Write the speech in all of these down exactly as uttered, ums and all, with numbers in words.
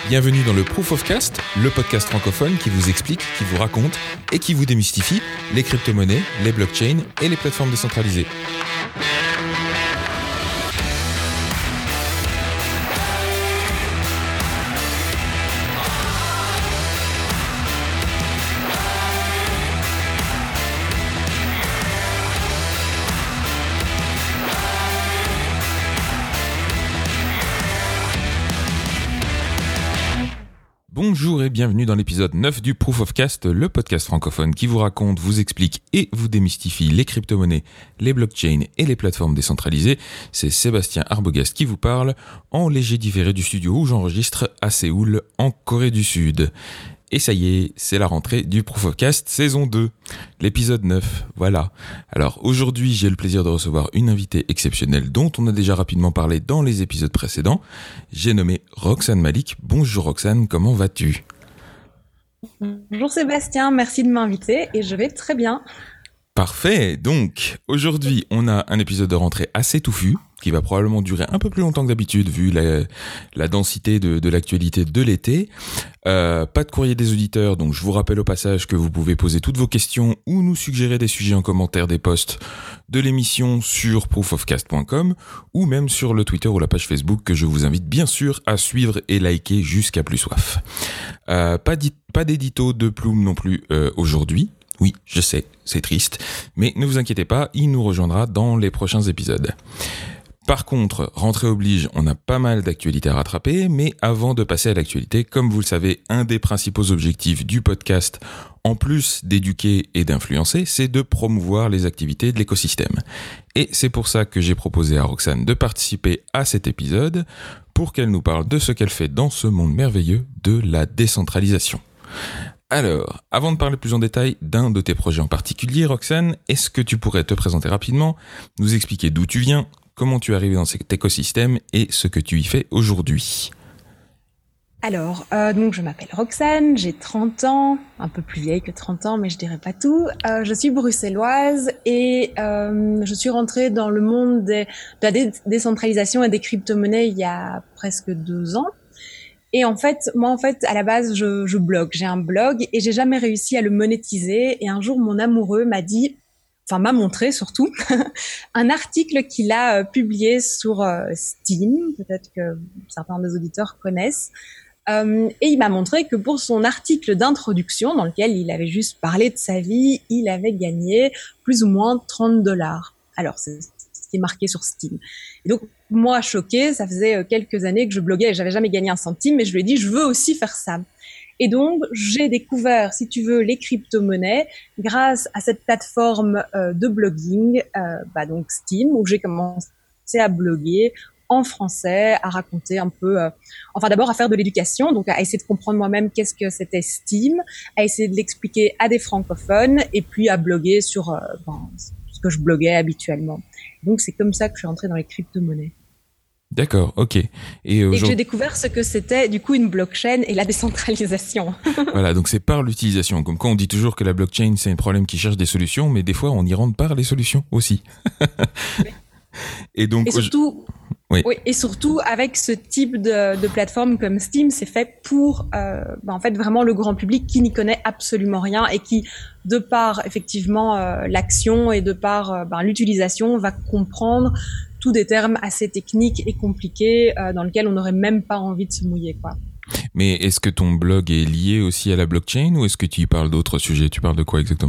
Bienvenue dans le Proof of Cast, le podcast francophone qui vous explique, qui vous raconte et qui vous démystifie les crypto-monnaies, les blockchains et les plateformes décentralisées. Bonjour et bienvenue dans l'épisode neuf du Proof of Cast, le podcast francophone qui vous raconte, vous explique et vous démystifie les crypto-monnaies, les blockchains et les plateformes décentralisées. C'est Sébastien Arbogast qui vous parle en léger différé du studio où j'enregistre à Séoul, en Corée du Sud. Et ça y est, c'est la rentrée du Proof of Cast saison deux, l'épisode neuf, voilà. Alors aujourd'hui, j'ai le plaisir de recevoir une invitée exceptionnelle dont on a déjà rapidement parlé dans les épisodes précédents. J'ai nommé Roxane Malik. Bonjour Roxane, comment vas-tu ? Bonjour Sébastien, merci de m'inviter et je vais très bien. Parfait, donc aujourd'hui on a un épisode de rentrée assez touffu qui va probablement durer un peu plus longtemps que d'habitude vu la, la densité de, de l'actualité de l'été. Euh, pas de courrier des auditeurs, donc je vous rappelle au passage que vous pouvez poser toutes vos questions ou nous suggérer des sujets en commentaire des posts de l'émission sur proof of cast point com ou même sur le Twitter ou la page Facebook que je vous invite bien sûr à suivre et liker jusqu'à plus soif. Euh, pas, di- pas d'édito de Plume non plus euh, aujourd'hui. Oui, je sais, c'est triste, mais ne vous inquiétez pas, il nous rejoindra dans les prochains épisodes. Par contre, rentrée oblige, on a pas mal d'actualités à rattraper, mais avant de passer à l'actualité, comme vous le savez, un des principaux objectifs du podcast, en plus d'éduquer et d'influencer, c'est de promouvoir les activités de l'écosystème. Et c'est pour ça que j'ai proposé à Roxane de participer à cet épisode, pour qu'elle nous parle de ce qu'elle fait dans ce monde merveilleux de la décentralisation. Alors, avant de parler plus en détail d'un de tes projets en particulier, Roxane, est-ce que tu pourrais te présenter rapidement, nous expliquer d'où tu viens, comment tu es arrivé dans cet écosystème et ce que tu y fais aujourd'hui ? Alors, euh, donc je m'appelle Roxane, j'ai trente ans, un peu plus vieille que trente ans, mais je dirais pas tout. Euh, je suis bruxelloise et euh, je suis rentrée dans le monde des, de la dé- décentralisation et des crypto-monnaies il y a presque deux ans. Et en fait, moi, en fait, à la base, je, je blogue. J'ai un blog et j'ai jamais réussi à le monétiser. Et un jour, mon amoureux m'a dit, enfin, m'a montré surtout, un article qu'il a euh, publié sur euh, Steam. Peut-être que certains des auditeurs connaissent. Euh, et il m'a montré que pour son article d'introduction, dans lequel il avait juste parlé de sa vie, il avait gagné plus ou moins trente dollars. Alors, c'est ce qui est marqué sur Steam. Et donc, moi, choquée, ça faisait quelques années que je bloguais et j'avais jamais gagné un centime, mais je lui ai dit, je veux aussi faire ça. Et donc, j'ai découvert, si tu veux, les crypto-monnaies grâce à cette plateforme euh, de blogging, euh, bah donc Steam, où j'ai commencé à bloguer en français, à raconter un peu, euh, enfin d'abord à faire de l'éducation, donc à essayer de comprendre moi-même qu'est-ce que c'était Steam, à essayer de l'expliquer à des francophones, et puis à bloguer sur euh, ben, ce que je bloguais habituellement. Donc c'est comme ça que je suis entrée dans les crypto-monnaies. D'accord, ok. Et, et que j'ai découvert ce que c'était du coup une blockchain et la décentralisation. Voilà, donc c'est par l'utilisation. Comme quoi on dit toujours que la blockchain c'est un problème qui cherche des solutions, mais des fois on y rentre par les solutions aussi. Oui. Et donc, et surtout, oui. oui, et surtout avec ce type de, de plateforme comme Steam, c'est fait pour euh, ben en fait vraiment le grand public qui n'y connaît absolument rien et qui, de par effectivement euh, l'action et de par euh, ben, l'utilisation, va comprendre tous des termes assez techniques et compliqués euh, dans lesquels on n'aurait même pas envie de se mouiller, quoi. Mais est-ce que ton blog est lié aussi à la blockchain ou est-ce que tu y parles d'autres sujets ? Tu parles de quoi exactement ?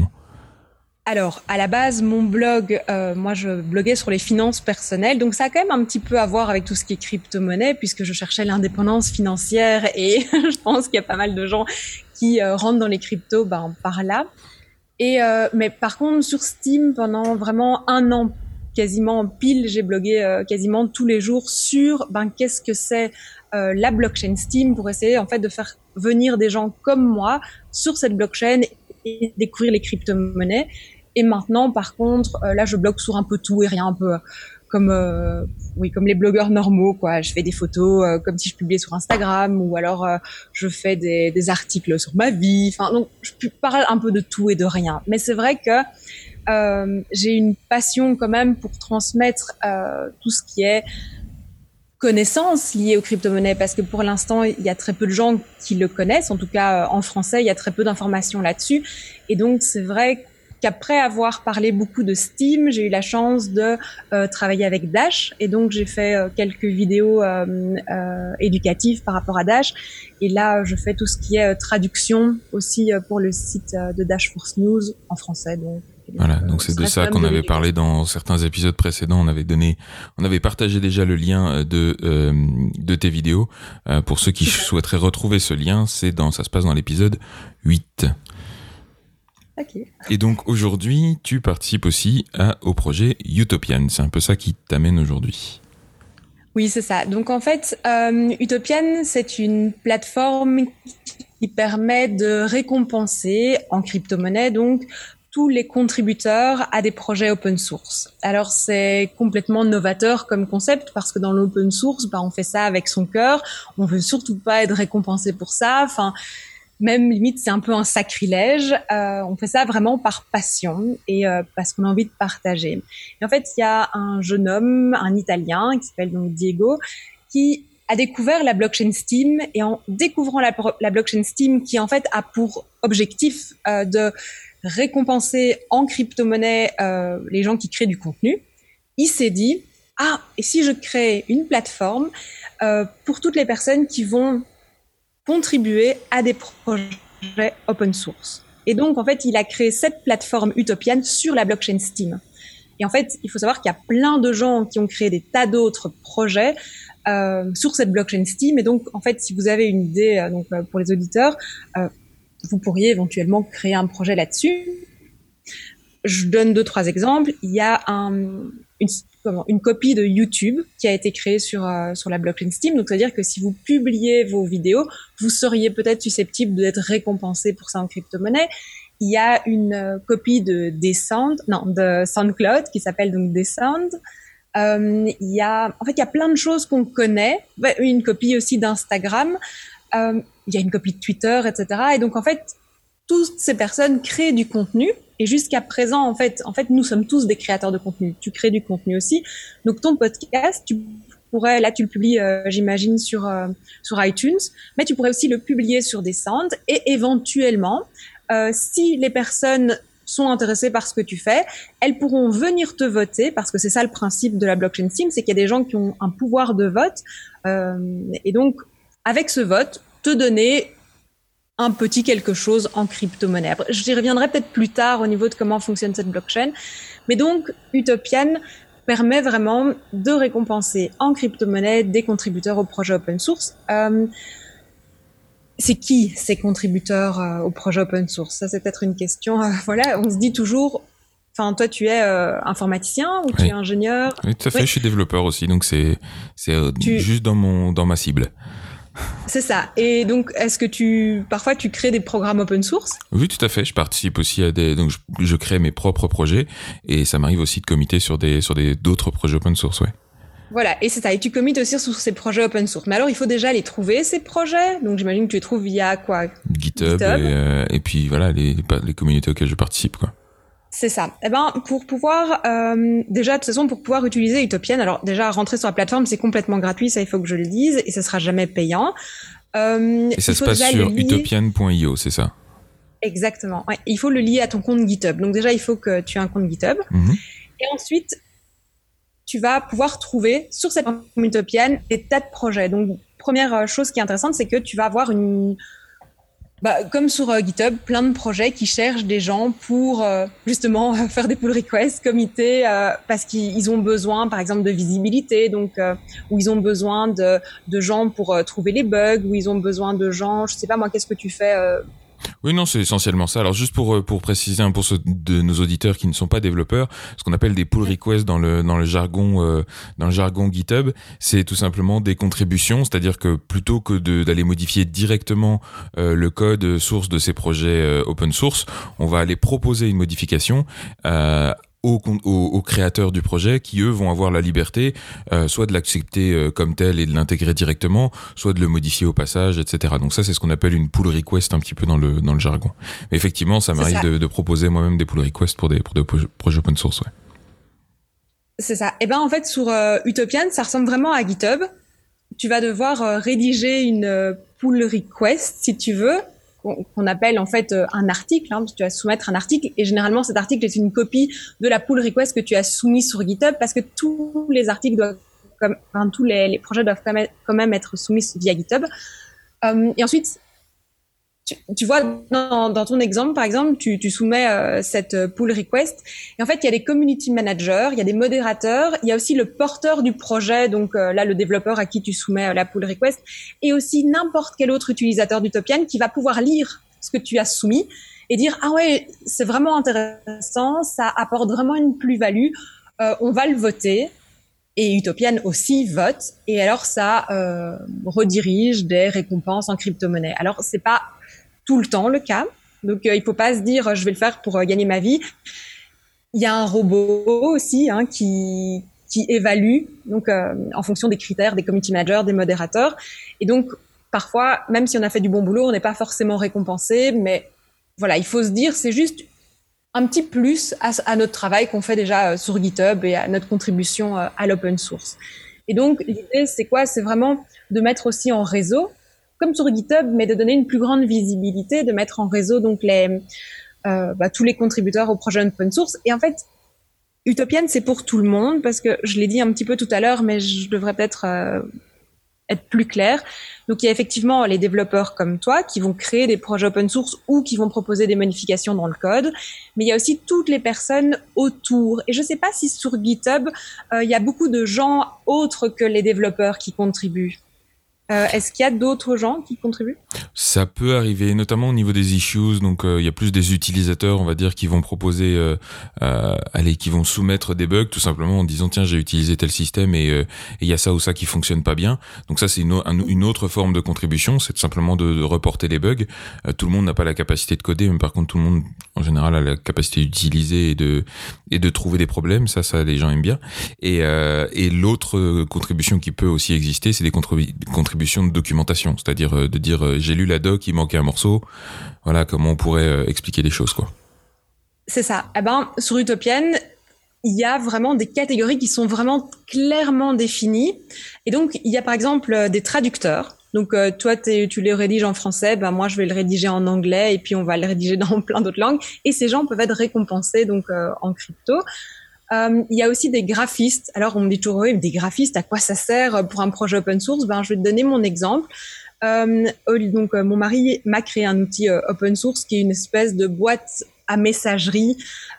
Alors, à la base, mon blog, euh, moi, je bloguais sur les finances personnelles, donc ça a quand même un petit peu à voir avec tout ce qui est crypto-monnaie, puisque je cherchais l'indépendance financière et je pense qu'il y a pas mal de gens qui euh, rentrent dans les cryptos ben, par là. Et euh, mais par contre, sur Steam, pendant vraiment un an, quasiment pile, j'ai blogué euh, quasiment tous les jours sur ben qu'est-ce que c'est euh, la blockchain Steam pour essayer en fait de faire venir des gens comme moi sur cette blockchain et découvrir les crypto-monnaies. Et maintenant, par contre, euh, là, je blogue sur un peu tout et rien, un peu euh, comme, euh, oui, comme les blogueurs normaux, quoi. Je fais des photos euh, comme si je publiais sur Instagram, ou alors euh, je fais des, des articles sur ma vie. Enfin, donc, je parle un peu de tout et de rien. Mais c'est vrai que euh, j'ai une passion quand même pour transmettre euh, tout ce qui est connaissances liées aux crypto-monnaies, parce que pour l'instant, il y a très peu de gens qui le connaissent. En tout cas, en français, il y a très peu d'informations là-dessus. Et donc, c'est vrai qu'après avoir parlé beaucoup de Steem, j'ai eu la chance de euh, travailler avec Dash. Et donc, j'ai fait euh, quelques vidéos euh, euh, éducatives par rapport à Dash. Et là, je fais tout ce qui est euh, traduction aussi euh, pour le site euh, de Dash Force News en français. Donc, Voilà, donc c'est de ça qu'on avait parlé dans certains épisodes précédents. On avait donné, on avait partagé déjà le lien de euh, de tes vidéos. Euh, pour ceux qui souhaiteraient retrouver ce lien, c'est dans, ça se passe dans l'épisode huit. Ok. Et donc aujourd'hui, tu participes aussi à, au projet Utopian. C'est un peu ça qui t'amène aujourd'hui. Oui, c'est ça. Donc en fait, euh, Utopian, c'est une plateforme qui permet de récompenser en crypto-monnaie donc tous les contributeurs à des projets open source. Alors c'est complètement novateur comme concept parce que dans l'open source, bah, on fait ça avec son cœur. On veut surtout pas être récompensé pour ça. Enfin, même limite c'est un peu un sacrilège. Euh, on fait ça vraiment par passion et euh, parce qu'on a envie de partager. Et en fait, il y a un jeune homme, un Italien qui s'appelle donc Diego, qui a découvert la blockchain Steem et en découvrant la, la blockchain Steem qui en fait a pour objectif euh, de récompenser en crypto-monnaie euh, les gens qui créent du contenu, il s'est dit « Ah, et si je crée une plateforme euh, pour toutes les personnes qui vont contribuer à des projets open source ?» Et donc, en fait, il a créé cette plateforme Utopian sur la blockchain Steem. Et en fait, il faut savoir qu'il y a plein de gens qui ont créé des tas d'autres projets euh, sur cette blockchain Steem. Et donc, en fait, si vous avez une idée euh, donc, pour les auditeurs, euh, vous pourriez éventuellement créer un projet là-dessus. Je donne deux, trois exemples. Il y a un, une, comment, une copie de YouTube qui a été créée sur, euh, sur la blockchain Steem. Donc, c'est-à-dire que si vous publiez vos vidéos, vous seriez peut-être susceptible d'être récompensé pour ça en crypto-monnaie. Il y a une euh, copie de Descend, non, de SoundCloud qui s'appelle donc Descend. Euh, il y a, en fait, il y a plein de choses qu'on connaît. Une copie aussi d'Instagram. Euh, il y a une copie de Twitter, et cetera. Et donc, en fait, toutes ces personnes créent du contenu. Et jusqu'à présent, en fait, en fait, nous sommes tous des créateurs de contenu. Tu crées du contenu aussi. Donc, ton podcast, tu pourrais, là, tu le publies, euh, j'imagine, sur, euh, sur iTunes. Mais tu pourrais aussi le publier sur Descend. Et éventuellement, euh, si les personnes sont intéressées par ce que tu fais, elles pourront venir te voter, parce que c'est ça le principe de la blockchain Steem, c'est qu'il y a des gens qui ont un pouvoir de vote. Euh, et donc, avec ce vote, te donner un petit quelque chose en crypto-monnaie. Après, j'y reviendrai peut-être plus tard au niveau de comment fonctionne cette blockchain. Mais donc, Utopian permet vraiment de récompenser en crypto-monnaie des contributeurs au projet open source. Euh, c'est qui ces contributeurs euh, au projet open source? Ça, c'est peut-être une question. Euh, voilà, on se dit toujours... Enfin, toi, tu es euh, informaticien ou oui. Tu es ingénieur? Oui, tout à fait. Oui. Je suis développeur aussi, donc c'est, c'est euh, tu... juste dans, mon, dans ma cible. C'est ça. Et donc, est-ce que tu, parfois, tu crées des programmes open source? Oui, tout à fait. Je participe aussi à des, donc je, je crée mes propres projets et ça m'arrive aussi de commiter sur des, sur des, d'autres projets open source, ouais. Voilà. Et c'est ça. Et tu commites aussi sur ces projets open source. Mais alors, il faut déjà les trouver, ces projets. Donc, j'imagine que tu les trouves via quoi? GitHub. GitHub. Et, euh, et puis, voilà, les, les communautés auxquelles je participe, quoi. C'est ça. Eh ben, pour pouvoir, euh, déjà, de toute façon, pour pouvoir utiliser Utopian, alors déjà, rentrer sur la plateforme, c'est complètement gratuit, ça, il faut que je le dise, et ça sera jamais payant. Euh, et ça se passe sur utopian point io, c'est ça? Exactement. Ouais. Il faut le lier à ton compte GitHub. Donc déjà, il faut que tu aies un compte GitHub. Mm-hmm. Et ensuite, tu vas pouvoir trouver sur cette plateforme Utopian des tas de projets. Donc, première chose qui est intéressante, c'est que tu vas avoir une... Bah, comme sur euh, GitHub, plein de projets qui cherchent des gens pour euh, justement euh, faire des pull requests, commiter, euh, parce qu'ils ont besoin, par exemple, de visibilité, donc euh, où ils ont besoin de, de gens pour euh, trouver les bugs, où ils ont besoin de gens, je sais pas moi, qu'est-ce que tu fais euh, Oui, non, c'est essentiellement ça. Alors, juste pour pour préciser un pour ceux de nos auditeurs qui ne sont pas développeurs, ce qu'on appelle des pull requests dans le dans le jargon euh, dans le jargon GitHub, c'est tout simplement des contributions, c'est-à-dire que plutôt que de d'aller modifier directement euh, le code source de ces projets euh, open source, on va aller proposer une modification euh, Aux, aux, aux créateurs du projet qui, eux, vont avoir la liberté euh, soit de l'accepter euh, comme tel et de l'intégrer directement, soit de le modifier au passage, et cetera. Donc ça, c'est ce qu'on appelle une pull request un petit peu dans le dans le jargon. Mais effectivement, ça m'arrive de, de proposer moi-même des pull requests pour des, pour des projets open source, ouais. C'est ça. Et ben en fait, sur euh, Utopian, ça ressemble vraiment à GitHub. tu vas devoir euh, rédiger une euh, pull request, si tu veux, qu'on, qu'on appelle en fait euh, un article, hein, parce que tu vas soumettre un article, et généralement cet article est une copie de la pull request que tu as soumis sur GitHub, parce que tous les articles doivent, comme, enfin, tous les, les projets doivent quand même, quand même être soumis via GitHub. Euh, et ensuite, Tu, tu vois, dans, dans ton exemple, par exemple, tu, tu soumets euh, cette pull request. Et en fait, il y a des community managers, il y a des modérateurs, il y a aussi le porteur du projet, donc euh, là, le développeur à qui tu soumets euh, la pull request, et aussi n'importe quel autre utilisateur d'Utopian qui va pouvoir lire ce que tu as soumis et dire « Ah ouais, c'est vraiment intéressant, ça apporte vraiment une plus-value, euh, on va le voter ». Et Utopian aussi vote, et alors ça euh, redirige des récompenses en crypto-monnaie. Alors, c'est pas tout le temps le cas. Donc, euh, il faut pas se dire, je vais le faire pour euh, gagner ma vie. Il y a un robot aussi hein, qui qui évalue donc euh, en fonction des critères des community managers, des modérateurs. Et donc, parfois, même si on a fait du bon boulot, on n'est pas forcément récompensé. Mais voilà, il faut se dire, c'est juste un petit plus à, à notre travail qu'on fait déjà euh, sur GitHub et à notre contribution euh, à l'open source. Et donc, l'idée, c'est quoi? C'est vraiment de mettre aussi en réseau, comme sur GitHub, mais de donner une plus grande visibilité, de mettre en réseau donc les, euh, bah, tous les contributeurs au projet open source. Et en fait, Utopian, c'est pour tout le monde, parce que je l'ai dit un petit peu tout à l'heure, mais je devrais peut-être euh, être plus clair. Donc, il y a effectivement les développeurs comme toi qui vont créer des projets open source ou qui vont proposer des modifications dans le code. Mais il y a aussi toutes les personnes autour. Et je ne sais pas si sur GitHub, euh, il y a beaucoup de gens autres que les développeurs qui contribuent. Euh, est-ce qu'il y a d'autres gens qui contribuent? Ça peut arriver, notamment au niveau des issues. Donc, euh, il y a plus des utilisateurs, on va dire, qui vont proposer, euh, euh, allez, qui vont soumettre des bugs, tout simplement en disant tiens, j'ai utilisé tel système et euh, il y a ça ou ça qui fonctionne pas bien. Donc ça, c'est une, un, une autre forme de contribution, c'est tout simplement de, de reporter les bugs. Euh, tout le monde n'a pas la capacité de coder, mais par contre, tout le monde, en général, a la capacité d'utiliser et de et de trouver des problèmes. Ça, ça, les gens aiment bien. Et euh, et l'autre contribution qui peut aussi exister, c'est des contribu- contributions de documentation, c'est-à-dire euh, de dire euh, j'ai lu la doc, il manquait un morceau, voilà comment on pourrait euh, expliquer les choses quoi. C'est ça. Eh ben sur Utopian, il y a vraiment des catégories qui sont vraiment clairement définies, et donc il y a par exemple des traducteurs. Donc euh, toi t'es, tu les rédiges en français, ben moi je vais le rédiger en anglais et puis on va le rédiger dans plein d'autres langues, et ces gens peuvent être récompensés donc euh, en crypto. Euh, il y a aussi des graphistes. Alors, on me dit toujours, oui, des graphistes, à quoi ça sert pour un projet open source? Ben, je vais te donner mon exemple. Euh, donc, euh, mon mari m'a créé un outil euh, open source qui est une espèce de boîte à messagerie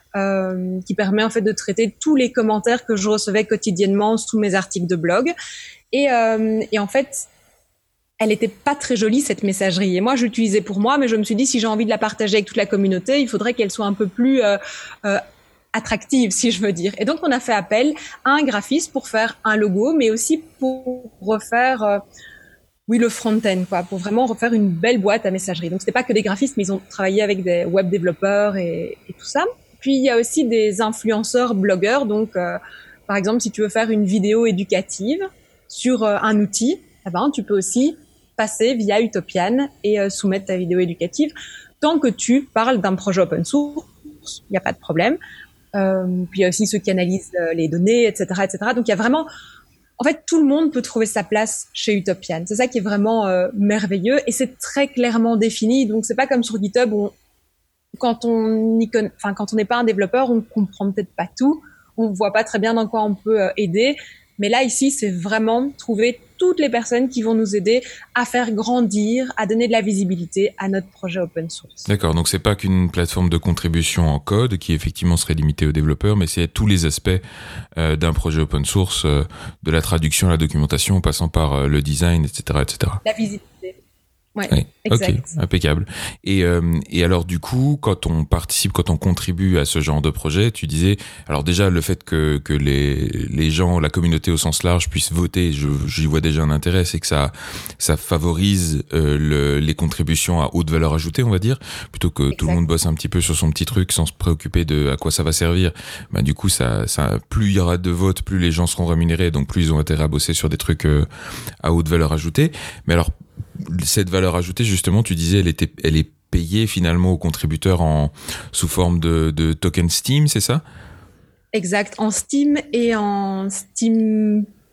euh, qui permet en fait de traiter tous les commentaires que je recevais quotidiennement sous mes articles de blog. Et, euh, et en fait, elle était pas très jolie, cette messagerie. Et moi, je l'utilisais pour moi, mais je me suis dit, si j'ai envie de la partager avec toute la communauté, il faudrait qu'elle soit un peu plus euh, euh, attractive, si je veux dire. Et donc, on a fait appel à un graphiste pour faire un logo, mais aussi pour refaire, euh, oui, le front-end, quoi, pour vraiment refaire une belle boîte à messagerie. Donc, c'était pas que des graphistes, mais ils ont travaillé avec des web développeurs et, et tout ça. Puis, il y a aussi des influenceurs, blogueurs. Donc, euh, par exemple, si tu veux faire une vidéo éducative sur euh, un outil, eh ben, tu peux aussi passer via Utopian et euh, soumettre ta vidéo éducative. Tant que tu parles d'un projet open source, il n'y a pas de problème. Euh, puis il y a aussi ceux qui analysent euh, les données, et cetera, et cetera. Donc il y a vraiment, en fait, tout le monde peut trouver sa place chez Utopian. C'est ça qui est vraiment euh, merveilleux, et c'est très clairement défini. Donc c'est pas comme sur GitHub où on, quand on y conna... enfin quand on n'est pas un développeur, on comprend peut-être pas tout, on voit pas très bien dans quoi on peut euh, aider. Mais là, ici, c'est vraiment trouver toutes les personnes qui vont nous aider à faire grandir, à donner de la visibilité à notre projet open source. D'accord, donc c'est pas qu'une plateforme de contribution en code qui effectivement serait limitée aux développeurs, mais c'est tous les aspects euh, d'un projet open source, euh, de la traduction à la documentation, en passant par euh, le design, et cetera, et cetera. La visibilité. Ouais, oui, exact. Ok, impeccable. Et, euh, et alors du coup, quand on participe, quand on contribue à ce genre de projet, tu disais, alors déjà le fait que que les les gens, la communauté au sens large puissent voter, je j'y vois déjà un intérêt, c'est que ça ça favorise euh, le, les contributions à haute valeur ajoutée, on va dire, plutôt que exact. Tout le monde bosse un petit peu sur son petit truc sans se préoccuper de à quoi ça va servir. Bah du coup, ça ça plus il y aura de votes, plus les gens seront rémunérés, donc plus ils ont intérêt à bosser sur des trucs euh, à haute valeur ajoutée. Mais alors cette valeur ajoutée, justement, tu disais, elle était, elle est payée finalement aux contributeurs en sous forme de, de token Steam, c'est ça? Exact, en Steam et en Steam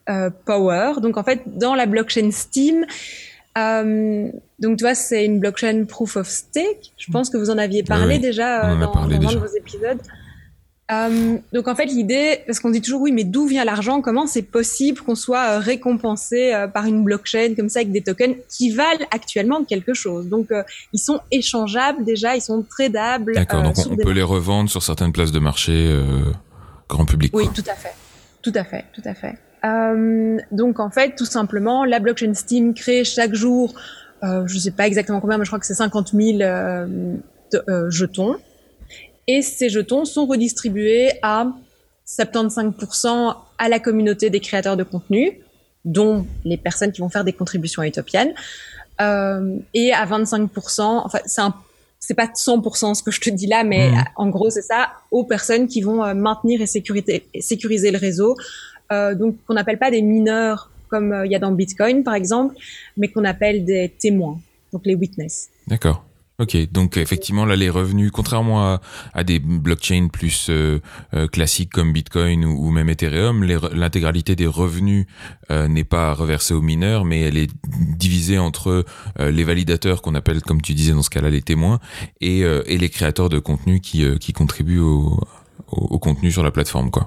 euh, Power. Donc en fait, dans la blockchain Steem, euh, donc tu vois, c'est une blockchain proof of stake. Je pense que vous en aviez parlé oui, déjà on en a dans, parlé dans déjà. un de vos épisodes. Euh, donc en fait l'idée, parce qu'on dit toujours oui mais d'où vient l'argent, comment c'est possible qu'on soit euh, récompensé euh, par une blockchain comme ça avec des tokens qui valent actuellement quelque chose, donc euh, ils sont échangeables déjà, ils sont tradables. D'accord, euh, donc on, on peut les revendre sur certaines places de marché euh, grand public. Oui, quoi. tout à fait, tout à fait, tout à fait. Euh, donc en fait tout simplement la blockchain Steem crée chaque jour, euh, je sais pas exactement combien mais je crois que c'est cinquante mille euh, de, euh, jetons. Et ces jetons sont redistribués à soixante-quinze pour cent à la communauté des créateurs de contenu, dont les personnes qui vont faire des contributions à Utopian, euh, et à vingt-cinq pour cent, enfin c'est un, c'est pas cent pour cent ce que je te dis là, mais mmh. en gros c'est ça, aux personnes qui vont euh, maintenir et sécuriser, sécuriser le réseau, euh, donc qu'on n'appelle pas des mineurs comme il euh, y a dans Bitcoin par exemple, mais qu'on appelle des témoins, donc les witness. D'accord. Ok, donc effectivement là les revenus, contrairement à, à des blockchains plus euh, euh, classiques comme Bitcoin ou, ou même Ethereum, les, l'intégralité des revenus euh, n'est pas reversée aux mineurs, mais elle est divisée entre euh, les validateurs qu'on appelle, comme tu disais dans ce cas-là, les témoins, et, euh, et les créateurs de contenu qui, euh, qui contribuent au, au, au contenu sur la plateforme, quoi.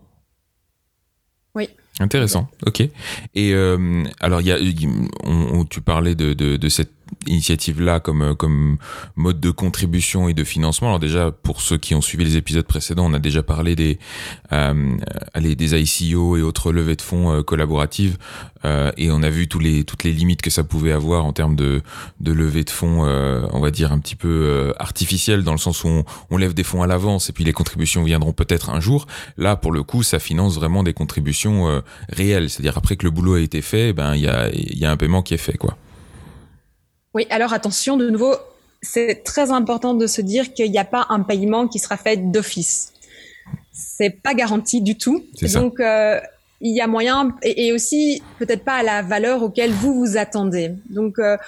Oui. Intéressant, ok. Et euh, alors, il y a, on, on, tu parlais de, de, de cette initiative-là comme comme mode de contribution et de financement. Alors déjà, pour ceux qui ont suivi les épisodes précédents, on a déjà parlé des euh, allez, des I C O et autres levées de fonds euh, collaboratives, euh, et on a vu tous les toutes les limites que ça pouvait avoir en termes de de levée de fonds, euh, on va dire un petit peu euh, artificielle, dans le sens où on, on lève des fonds à l'avance et puis les contributions viendront peut-être un jour. Là, pour le coup, ça finance vraiment des contributions euh, réelles, c'est-à-dire après que le boulot a été fait, ben il y a il y a un paiement qui est fait, quoi. Oui, alors attention, de nouveau, c'est très important de se dire qu'il n'y a pas un paiement qui sera fait d'office. C'est pas garanti du tout. C'est ça. Donc, euh, il y a moyen, et, et aussi peut-être pas à la valeur auquel vous vous attendez. Donc, euh,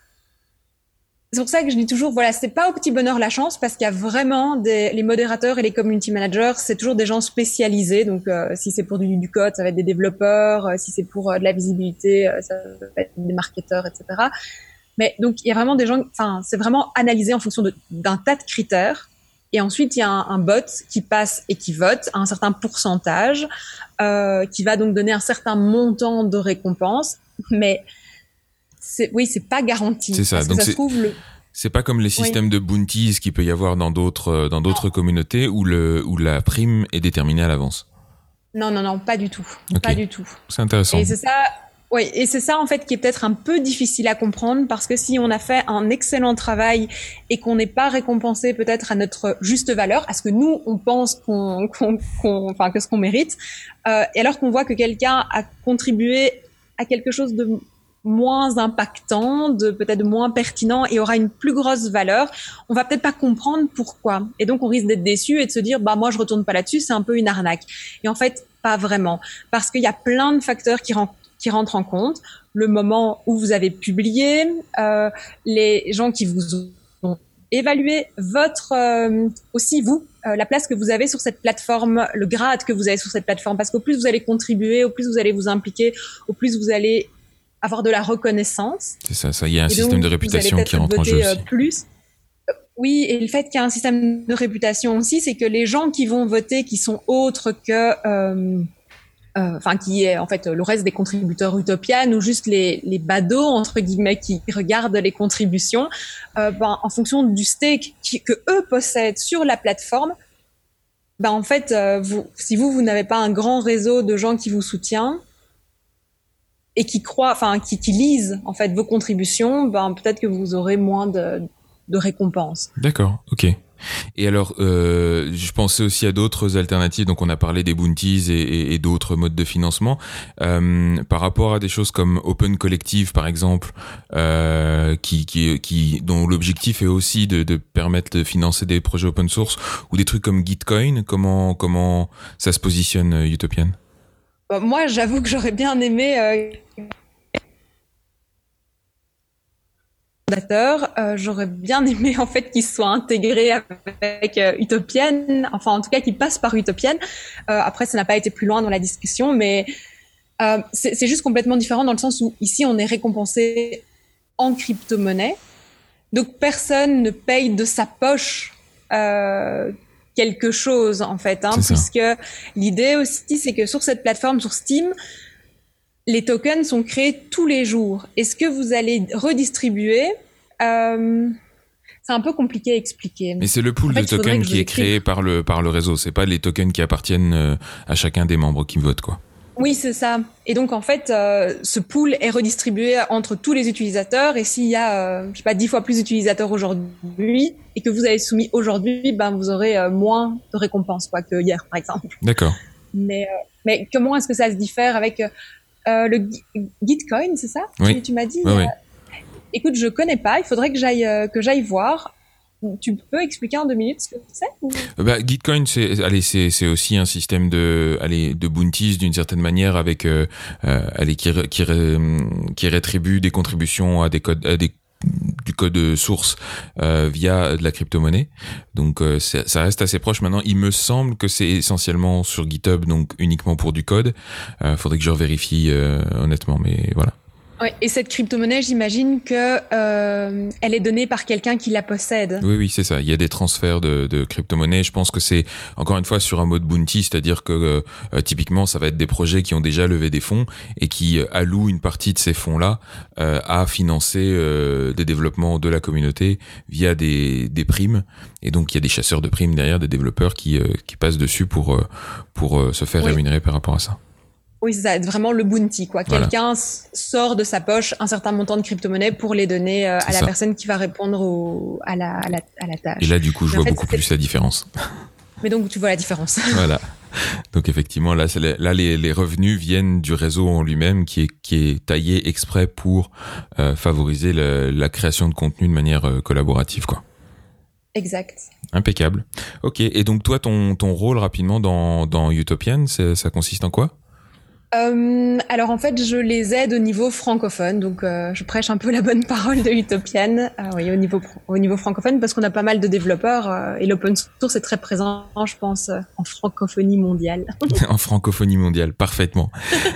c'est pour ça que je dis toujours, voilà, c'est pas au petit bonheur la chance, parce qu'il y a vraiment des, les modérateurs et les community managers, c'est toujours des gens spécialisés. Donc, euh, si c'est pour du, du code, ça va être des développeurs. Euh, si c'est pour euh, de la visibilité, euh, ça va être des marketeurs, et cetera. Mais donc, il y a vraiment des gens, enfin, c'est vraiment analysé en fonction de, d'un tas de critères. Et ensuite, il y a un, un bot qui passe et qui vote à un certain pourcentage, euh, qui va donc donner un certain montant de récompense. Mais c'est, oui, c'est pas garanti. C'est ça. Parce Donc, que ça c'est, se trouve, le... c'est pas comme les systèmes oui. de bounties qu'il peut y avoir dans d'autres, dans d'autres non. communautés où le, où la prime est déterminée à l'avance. Non, non, non, pas du tout. Okay. Pas du tout. C'est intéressant. Et c'est ça. Oui, et c'est ça en fait qui est peut-être un peu difficile à comprendre, parce que si on a fait un excellent travail et qu'on n'est pas récompensé peut-être à notre juste valeur, à ce que nous on pense qu'on, qu'on, qu'on enfin que ce qu'on mérite, euh, et alors qu'on voit que quelqu'un a contribué à quelque chose de moins impactant, de peut-être moins pertinent et aura une plus grosse valeur, on va peut-être pas comprendre pourquoi. Et donc on risque d'être déçu et de se dire bah moi je retourne pas là-dessus, c'est un peu une arnaque. Et en fait pas vraiment, parce qu'il y a plein de facteurs qui rencontrent qui rentrent en compte, le moment où vous avez publié, euh, les gens qui vous ont évalué, votre euh, aussi vous, euh, la place que vous avez sur cette plateforme, le grade que vous avez sur cette plateforme, parce qu'au plus vous allez contribuer, au plus vous allez vous impliquer, au plus vous allez avoir de la reconnaissance. C'est ça, ça y a un et système donc, de réputation qui rentre en jeu aussi. Plus. Oui, et le fait qu'il y a un système de réputation aussi, c'est que les gens qui vont voter, qui sont autres que euh, Euh, enfin qui est en fait le reste des contributeurs Utopian, ou juste les les badauds entre guillemets qui regardent les contributions, euh, ben en fonction du stake qui, que eux possèdent sur la plateforme, ben en fait euh, vous si vous vous n'avez pas un grand réseau de gens qui vous soutient et qui croient, enfin qui qui lisent en fait vos contributions, ben peut-être que vous aurez moins de de récompenses. D'accord, ok. Et alors, euh, je pensais aussi à d'autres alternatives. Donc, on a parlé des bounties et, et, et d'autres modes de financement. Euh, par rapport à des choses comme Open Collective, par exemple, euh, qui, qui, qui, dont l'objectif est aussi de, de permettre de financer des projets open source, ou des trucs comme Gitcoin. Comment, comment ça se positionne, Utopian ? Bon, moi, j'avoue que j'aurais bien aimé. Euh... Euh, j'aurais bien aimé en fait qu'ils soient intégrés avec euh, Utopian, enfin en tout cas qu'ils passent par Utopian. Euh, après, ça n'a pas été plus loin dans la discussion, mais Euh, c'est, c'est juste complètement différent dans le sens où ici on est récompensé en crypto-monnaie, donc personne ne paye de sa poche euh, quelque chose en fait, hein, puisque l'idée aussi c'est que sur cette plateforme, sur Steam, les tokens sont créés tous les jours. Et ce que vous allez redistribuer, euh, c'est un peu compliqué à expliquer. Mais c'est le pool en fait, de tokens qui est créé par le par le réseau. C'est pas les tokens qui appartiennent à chacun des membres qui votent, quoi. Oui, c'est ça. Et donc, en fait, euh, ce pool est redistribué entre tous les utilisateurs. Et s'il y a, euh, je sais pas, dix fois plus d'utilisateurs aujourd'hui et que vous avez soumis aujourd'hui, ben, vous aurez euh, moins de récompenses, quoi, que hier, par exemple. D'accord. Mais, euh, mais comment est-ce que ça se diffère avec euh, le Gitcoin, c'est ça? Oui. Tu, tu m'as dit. Oui, euh, oui. Écoute, je connais pas. Il faudrait que j'aille, euh, que j'aille voir. Tu peux expliquer en deux minutes ce que c'est ou... bah, Gitcoin, c'est, allez, c'est, c'est aussi un système de, allez, de bounties d'une certaine manière avec, euh, euh, allez, qui, qui, qui rétribue des contributions à des codes, à des du code source euh, via de la crypto-monnaie. Donc euh, ça reste assez proche. Maintenant, il me semble que c'est essentiellement sur GitHub, donc uniquement pour du code. Euh, faudrait que je revérifie euh, honnêtement, mais voilà. Ouais, et cette crypto-monnaie, j'imagine que euh, elle est donnée par quelqu'un qui la possède. Oui, oui, c'est ça. Il y a des transferts de, de crypto-monnaie. Je pense que c'est encore une fois sur un mode bounty, c'est-à-dire que euh, typiquement, ça va être des projets qui ont déjà levé des fonds et qui euh, allouent une partie de ces fonds-là euh, à financer euh, des développements de la communauté via des, des primes. Et donc, il y a des chasseurs de primes derrière, des développeurs qui euh, qui passent dessus pour euh, pour euh, se faire oui. rémunérer par rapport à ça. Oui, c'est ça, vraiment le bounty, quoi. Voilà. Quelqu'un sort de sa poche un certain montant de crypto-monnaie pour les donner euh, à la ça. personne qui va répondre au, à, la, à, la, à la tâche. Et là, du coup, je Mais vois en fait, beaucoup plus la différence. Mais donc, tu vois la différence. Voilà. Donc, effectivement, là, c'est les, là les, les revenus viennent du réseau en lui-même qui est, qui est taillé exprès pour euh, favoriser le, la création de contenu de manière euh, collaborative, quoi. Exact. Impeccable. Ok. Et donc, toi, ton, ton rôle rapidement dans, dans Utopian, ça consiste en quoi ? Euh, alors en fait, je les aide au niveau francophone, donc euh, je prêche un peu la bonne parole de Utopian, euh, oui, au niveau au niveau francophone, parce qu'on a pas mal de développeurs euh, et l'open source est très présent, je pense, euh, en francophonie mondiale. En francophonie mondiale, parfaitement.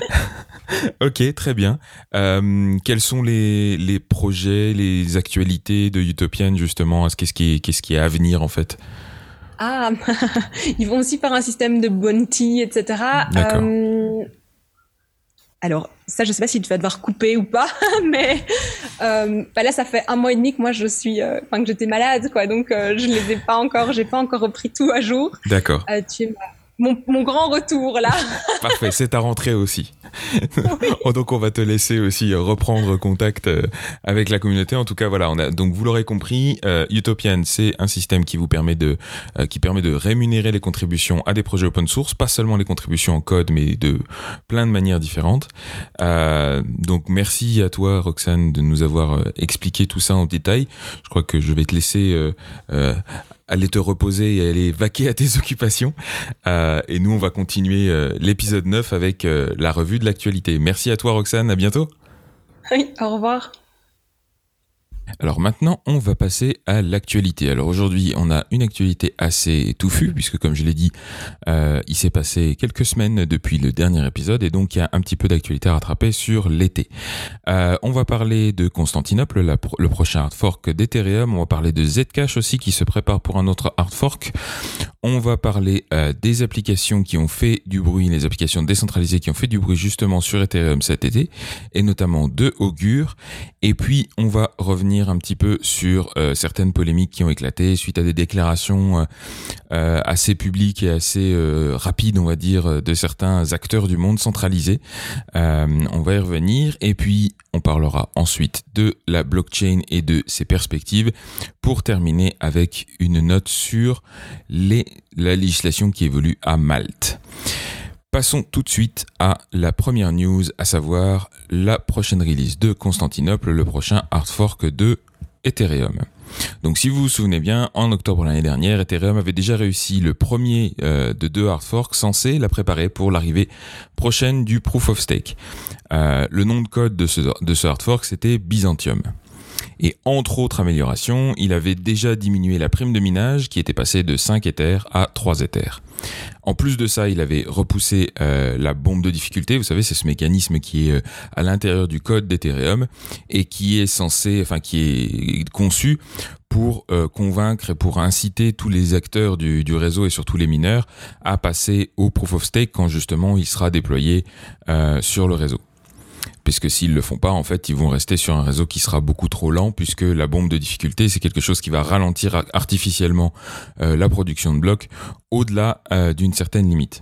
Ok, très bien. Euh, quels sont les les projets, les actualités de Utopian justement ? Qu'est-ce qui est, qu'est-ce qui est à venir en fait ? Ah, ils vont aussi faire un système de bounty, et cetera. D'accord. Euh, Alors, ça, je sais pas si tu vas devoir couper ou pas, mais euh, bah là, ça fait un mois et demi que moi, je suis, euh, enfin, que j'étais malade, quoi. Donc, euh, je les ai pas encore, j'ai pas encore repris tout à jour. D'accord. Euh, tu es ma... mon, mon grand retour, là. Parfait, c'est ta rentrée aussi. Oui. Donc, on va te laisser aussi reprendre contact avec la communauté. En tout cas, voilà, on a, donc, vous l'aurez compris, euh, Utopian, c'est un système qui vous permet de, euh, qui permet de rémunérer les contributions à des projets open source, pas seulement les contributions en code, mais de plein de manières différentes. Euh, donc, merci à toi, Roxane, de nous avoir expliqué tout ça en détail. Je crois que je vais te laisser, euh, euh, aller te reposer et aller vaquer à tes occupations. Euh, et nous, on va continuer euh, l'épisode neuf avec euh, la revue de l'actualité. Merci à toi, Roxane. À bientôt. Oui, au revoir. Alors maintenant, on va passer à l'actualité. Alors aujourd'hui, on a une actualité assez touffue, puisque comme je l'ai dit, euh, il s'est passé quelques semaines depuis le dernier épisode, et donc il y a un petit peu d'actualité à rattraper sur l'été. Euh, on va parler de Constantinople, la, le prochain hard fork d'Ethereum. On va parler de Zcash aussi, qui se prépare pour un autre hard fork. On va parler euh, des applications qui ont fait du bruit, les applications décentralisées qui ont fait du bruit justement sur Ethereum cet été, et notamment de Augur. Et puis, on va revenir un petit peu sur euh, certaines polémiques qui ont éclaté suite à des déclarations euh, euh, assez publiques et assez euh, rapides, on va dire, de certains acteurs du monde centralisé. Euh, on va y revenir, et puis on parlera ensuite de la blockchain et de ses perspectives, pour terminer avec une note sur les, la législation qui évolue à Malte. Passons tout de suite à la première news, à savoir la prochaine release de Constantinople, le prochain hard fork de Ethereum. Donc si vous vous souvenez bien, en octobre l'année dernière, Ethereum avait déjà réussi le premier euh, de deux hard forks censés la préparer pour l'arrivée prochaine du Proof of Stake. Euh, le nom de code de ce, de ce hard fork, c'était Byzantium. Et entre autres améliorations, il avait déjà diminué la prime de minage qui était passée de cinq Ethers à trois Ethers. En plus de ça, il avait repoussé euh, la bombe de difficulté. Vous savez, c'est ce mécanisme qui est euh, à l'intérieur du code d'Ethereum et qui est censé, enfin qui est conçu pour euh, convaincre et pour inciter tous les acteurs du, du réseau et surtout les mineurs à passer au proof of stake quand justement il sera déployé euh, sur le réseau. Puisque s'ils le font pas, en fait, ils vont rester sur un réseau qui sera beaucoup trop lent, puisque la bombe de difficulté, c'est quelque chose qui va ralentir artificiellement euh, la production de blocs au-delà euh, d'une certaine limite.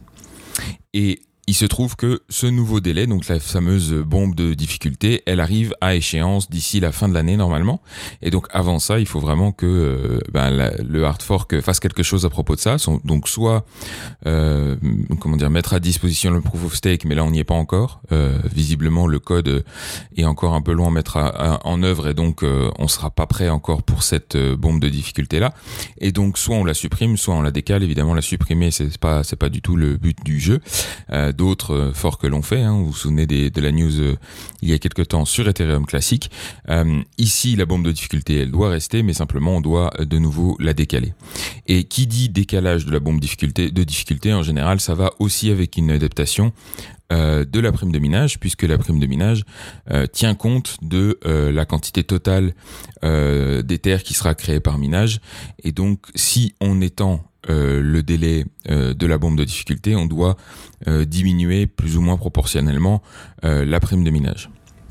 Et il se trouve que ce nouveau délai, donc la fameuse bombe de difficulté, elle arrive à échéance d'ici la fin de l'année normalement. Et donc avant ça, il faut vraiment que euh, ben, la, le hard fork fasse quelque chose à propos de ça. Donc soit euh, comment dire mettre à disposition le proof of stake, mais là on n'y est pas encore. Euh, visiblement le code est encore un peu loin à mettre à, à, en œuvre et donc euh, on sera pas prêt encore pour cette euh, bombe de difficulté là. Et donc soit on la supprime, soit on la décale. Évidemment la supprimer c'est pas c'est pas du tout le but du jeu. Euh, d'autres forks l'ont fait, hein. Vous vous souvenez des, de la news euh, il y a quelques temps sur Ethereum classique. Euh, ici, la bombe de difficulté, elle doit rester, mais simplement on doit euh, de nouveau la décaler. Et qui dit décalage de la bombe difficulté, de difficulté, en général, ça va aussi avec une adaptation Euh, de la prime de minage, puisque la prime de minage euh, tient compte de euh, la quantité totale euh, d'Ether qui sera créée par minage. Et donc, si on étend euh, le délai euh, de la bombe de difficulté, on doit euh, diminuer plus ou moins proportionnellement euh, la prime de minage.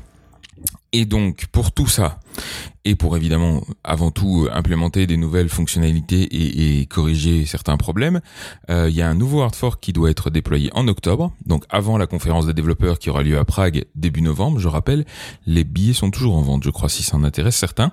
Et donc, pour tout ça, et pour évidemment, avant tout, implémenter des nouvelles fonctionnalités et, et corriger certains problèmes, euh, il y a un nouveau hard fork qui doit être déployé en octobre, donc avant la conférence des développeurs qui aura lieu à Prague début novembre. Je rappelle, les billets sont toujours en vente, je crois, si ça en intéresse certains.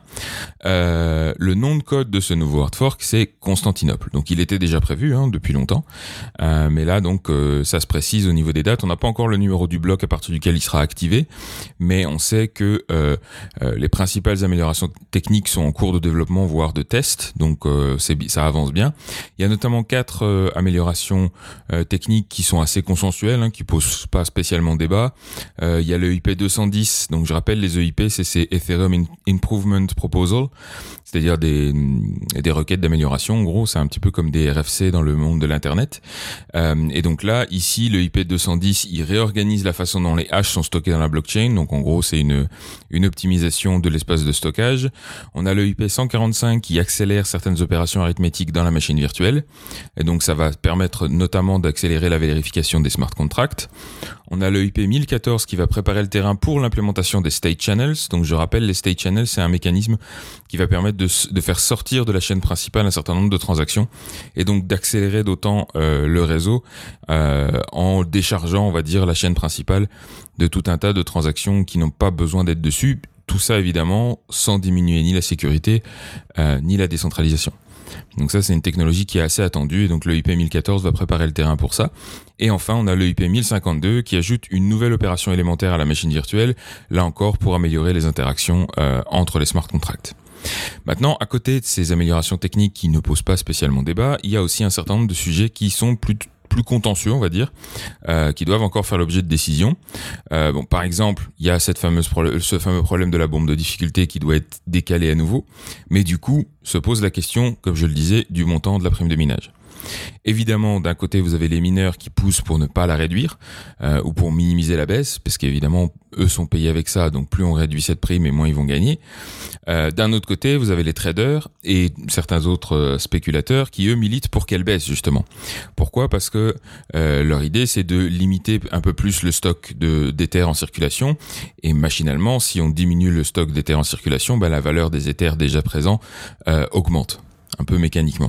Euh, le nom de code de ce nouveau hard fork, c'est Constantinople. Donc, il était déjà prévu hein, depuis longtemps, euh, mais là, donc, euh, ça se précise au niveau des dates. On n'a pas encore le numéro du bloc à partir duquel il sera activé, mais on sait que euh, euh, les principales améliorations techniques sont en cours de développement, voire de test, donc euh, c'est, ça avance bien. Il y a notamment quatre euh, améliorations euh, techniques qui sont assez consensuelles, hein, qui posent pas spécialement débat. Euh, il y a le E I P deux cent dix, donc je rappelle les E I P, c'est ces Ethereum In- Improvement Proposal, c'est-à-dire des, des requêtes d'amélioration. En gros, c'est un petit peu comme des R F C dans le monde de l'internet. Euh, et donc là, ici, le E I P deux cent dix, il réorganise la façon dont les hashes sont stockés dans la blockchain. Donc en gros, c'est une une optimisation de l'espace de stockage. On a le E I P cent quarante-cinq qui accélère certaines opérations arithmétiques dans la machine virtuelle. Et donc ça va permettre notamment d'accélérer la vérification des smart contracts. On a le E I P mille quatorze qui va préparer le terrain pour l'implémentation des state channels. Donc je rappelle, les state channels, c'est un mécanisme qui va permettre de, de faire sortir de la chaîne principale un certain nombre de transactions et donc d'accélérer d'autant euh, le réseau euh, en déchargeant, on va dire, la chaîne principale de tout un tas de transactions qui n'ont pas besoin d'être dessus. Tout ça, évidemment, sans diminuer ni la sécurité, euh, ni la décentralisation. Donc ça, c'est une technologie qui est assez attendue, et donc le E I P mille quatorze va préparer le terrain pour ça. Et enfin, on a le E I P mille cinquante-deux qui ajoute une nouvelle opération élémentaire à la machine virtuelle, là encore pour améliorer les interactions euh, entre les smart contracts. Maintenant, à côté de ces améliorations techniques qui ne posent pas spécialement débat, il y a aussi un certain nombre de sujets qui sont plus plus contentieux, on va dire, euh, qui doivent encore faire l'objet de décisions. Euh, bon, par exemple, il y a cette fameuse pro- ce fameux problème de la bombe de difficulté qui doit être décalé à nouveau, mais du coup, se pose la question, comme je le disais, du montant de la prime de minage. Évidemment, d'un côté, vous avez les mineurs qui poussent pour ne pas la réduire euh, ou pour minimiser la baisse, parce qu'évidemment, eux sont payés avec ça, donc plus on réduit cette prime et moins ils vont gagner. Euh, d'un autre côté, vous avez les traders et certains autres euh, spéculateurs qui, eux, militent pour qu'elle baisse, justement. Pourquoi ? Parce que euh, leur idée, c'est de limiter un peu plus le stock de, d'Ether en circulation, et machinalement, si on diminue le stock d'Ether en circulation, ben, la valeur des Ethers déjà présents euh, augmente, un peu mécaniquement.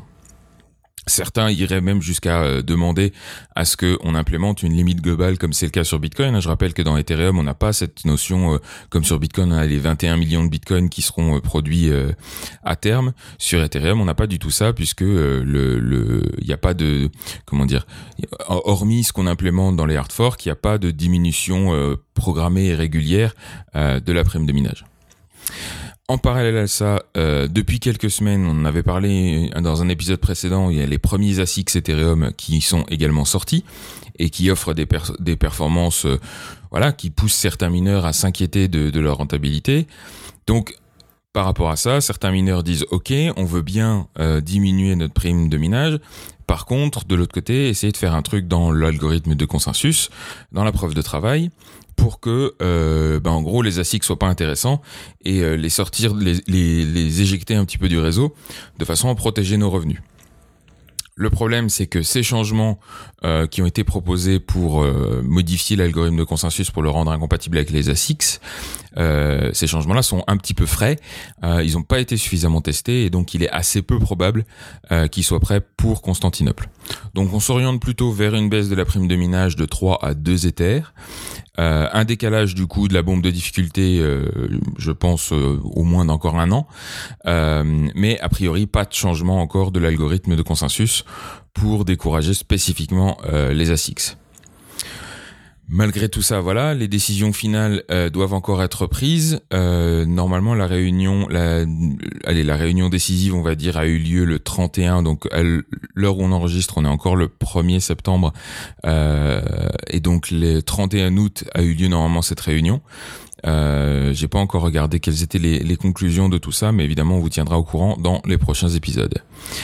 Certains iraient même jusqu'à euh, demander à ce qu'on implémente une limite globale comme c'est le cas sur Bitcoin. Je rappelle que dans Ethereum, on n'a pas cette notion, euh, comme sur Bitcoin, on a les vingt et un millions de Bitcoins qui seront euh, produits euh, à terme. Sur Ethereum, on n'a pas du tout ça puisque euh, le le il n'y a pas de, comment dire, hormis ce qu'on implémente dans les hard forks, il n'y a pas de diminution euh, programmée et régulière euh, de la prime de minage. En parallèle à ça, euh, depuis quelques semaines, on en avait parlé dans un épisode précédent, il y a les premiers A S I C Ethereum qui sont également sortis et qui offrent des, per- des performances euh, voilà, qui poussent certains mineurs à s'inquiéter de, de leur rentabilité. Donc, par rapport à ça, certains mineurs disent « Ok, on veut bien euh, diminuer notre prime de minage. Par contre, de l'autre côté, essayer de faire un truc dans l'algorithme de consensus, dans la preuve de travail, pour que, euh, ben, en gros, les A S I C soient pas intéressants et euh, les sortir, les, les, les éjecter un petit peu du réseau de façon à protéger nos revenus. » Le problème, c'est que ces changements euh, qui ont été proposés pour euh, modifier l'algorithme de consensus pour le rendre incompatible avec les A S I C, euh, ces changements-là sont un petit peu frais. Euh, ils n'ont pas été suffisamment testés et donc il est assez peu probable euh, qu'ils soient prêts pour Constantinople. Donc on s'oriente plutôt vers une baisse de la prime de minage de trois à deux Ethers. Euh, un décalage du coup de la bombe de difficulté, euh, je pense euh, au moins d'encore un an, euh, mais a priori pas de changement encore de l'algorithme de consensus pour décourager spécifiquement euh, les A S I C. Malgré tout ça, voilà, les décisions finales euh, doivent encore être prises. Euh, normalement, la réunion, la, allez, la réunion décisive, on va dire, a eu lieu le trente et un. Donc, à l'heure où on enregistre, on est encore le premier septembre, euh, et donc le trente et un août a eu lieu normalement cette réunion. Euh, j'ai pas encore regardé quelles étaient les, les conclusions de tout ça, mais évidemment on vous tiendra au courant dans les prochains épisodes.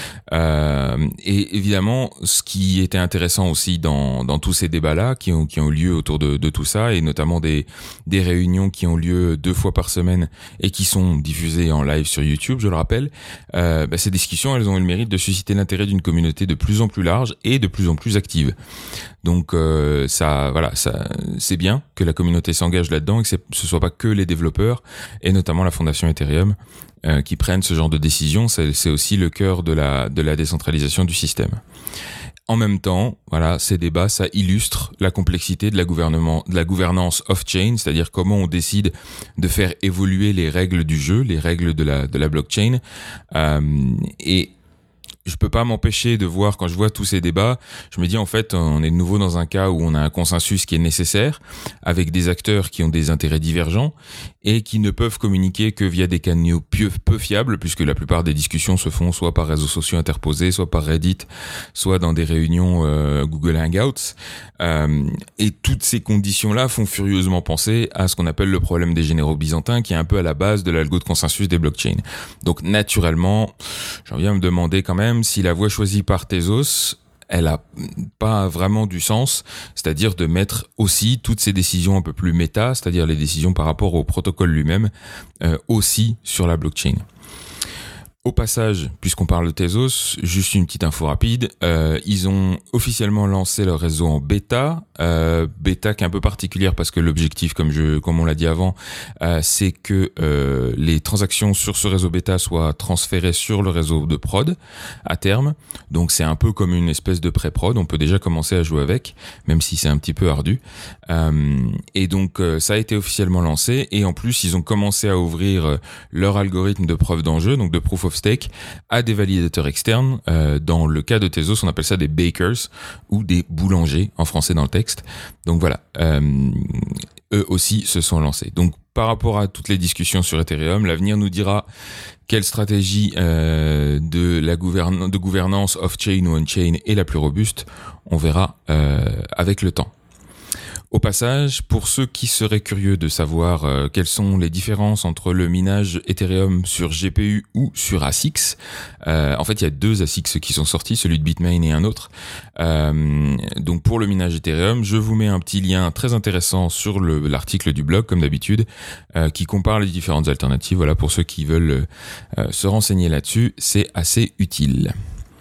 Euh, et évidemment, ce qui était intéressant aussi dans, dans tous ces débats-là qui ont, qui ont lieu autour de, de tout ça, et notamment des, des réunions qui ont lieu deux fois par semaine et qui sont diffusées en live sur YouTube, je le rappelle, euh, bah, ces discussions, elles ont eu le mérite de susciter l'intérêt d'une communauté de plus en plus large et de plus en plus active. Donc euh, ça, voilà, ça, c'est bien que la communauté s'engage là-dedans et que c'est, ce soit pas que les développeurs et notamment la fondation Ethereum euh, qui prennent ce genre de décisions. C'est, c'est aussi le cœur de la de la décentralisation du système. En même temps, voilà, ces débats, ça illustre la complexité de la gouvernement, de la gouvernance off-chain, c'est-à-dire comment on décide de faire évoluer les règles du jeu, les règles de la de la blockchain, euh, et je peux pas m'empêcher de voir, quand je vois tous ces débats, je me dis en fait on est de nouveau dans un cas où on a un consensus qui est nécessaire, avec des acteurs qui ont des intérêts divergents et qui ne peuvent communiquer que via des canaux peu fiables, puisque la plupart des discussions se font soit par réseaux sociaux interposés, soit par Reddit, soit dans des réunions euh, Google Hangouts. Euh, et toutes ces conditions-là font furieusement penser à ce qu'on appelle le problème des généraux byzantins, qui est un peu à la base de l'algo de consensus des blockchains. Donc naturellement, j'en viens à me demander quand même si la voie choisie par Tezos, elle a pas vraiment du sens, c'est-à-dire de mettre aussi toutes ces décisions un peu plus méta, c'est-à-dire les décisions par rapport au protocole lui-même, euh, aussi sur la blockchain. Au passage, puisqu'on parle de Tezos, juste une petite info rapide, euh, ils ont officiellement lancé leur réseau en bêta, euh, bêta qui est un peu particulière parce que l'objectif, comme je, comme on l'a dit avant, euh, c'est que euh, les transactions sur ce réseau bêta soient transférées sur le réseau de prod à terme. Donc c'est un peu comme une espèce de pré-prod, on peut déjà commencer à jouer avec, même si c'est un petit peu ardu. Euh, et donc euh, ça a été officiellement lancé, et en plus ils ont commencé à ouvrir euh, leur algorithme de preuve d'enjeu, donc de proof of stake, à des validateurs externes. Euh, dans le cas de Tezos, on appelle ça des bakers ou des boulangers en français dans le texte. Donc voilà, euh, eux aussi se sont lancés. Donc par rapport à toutes les discussions sur Ethereum, l'avenir nous dira quelle stratégie euh, de la gouvern- de gouvernance off-chain ou on-chain est la plus robuste. On verra euh, avec le temps. Au passage, pour ceux qui seraient curieux de savoir euh, quelles sont les différences entre le minage Ethereum sur G P U ou sur A S I C, euh, en fait il y a deux A S I C qui sont sortis, celui de Bitmain et un autre. Euh, donc pour le minage Ethereum, je vous mets un petit lien très intéressant sur le, l'article du blog comme d'habitude, euh, qui compare les différentes alternatives. Voilà, pour ceux qui veulent euh, se renseigner là-dessus, c'est assez utile.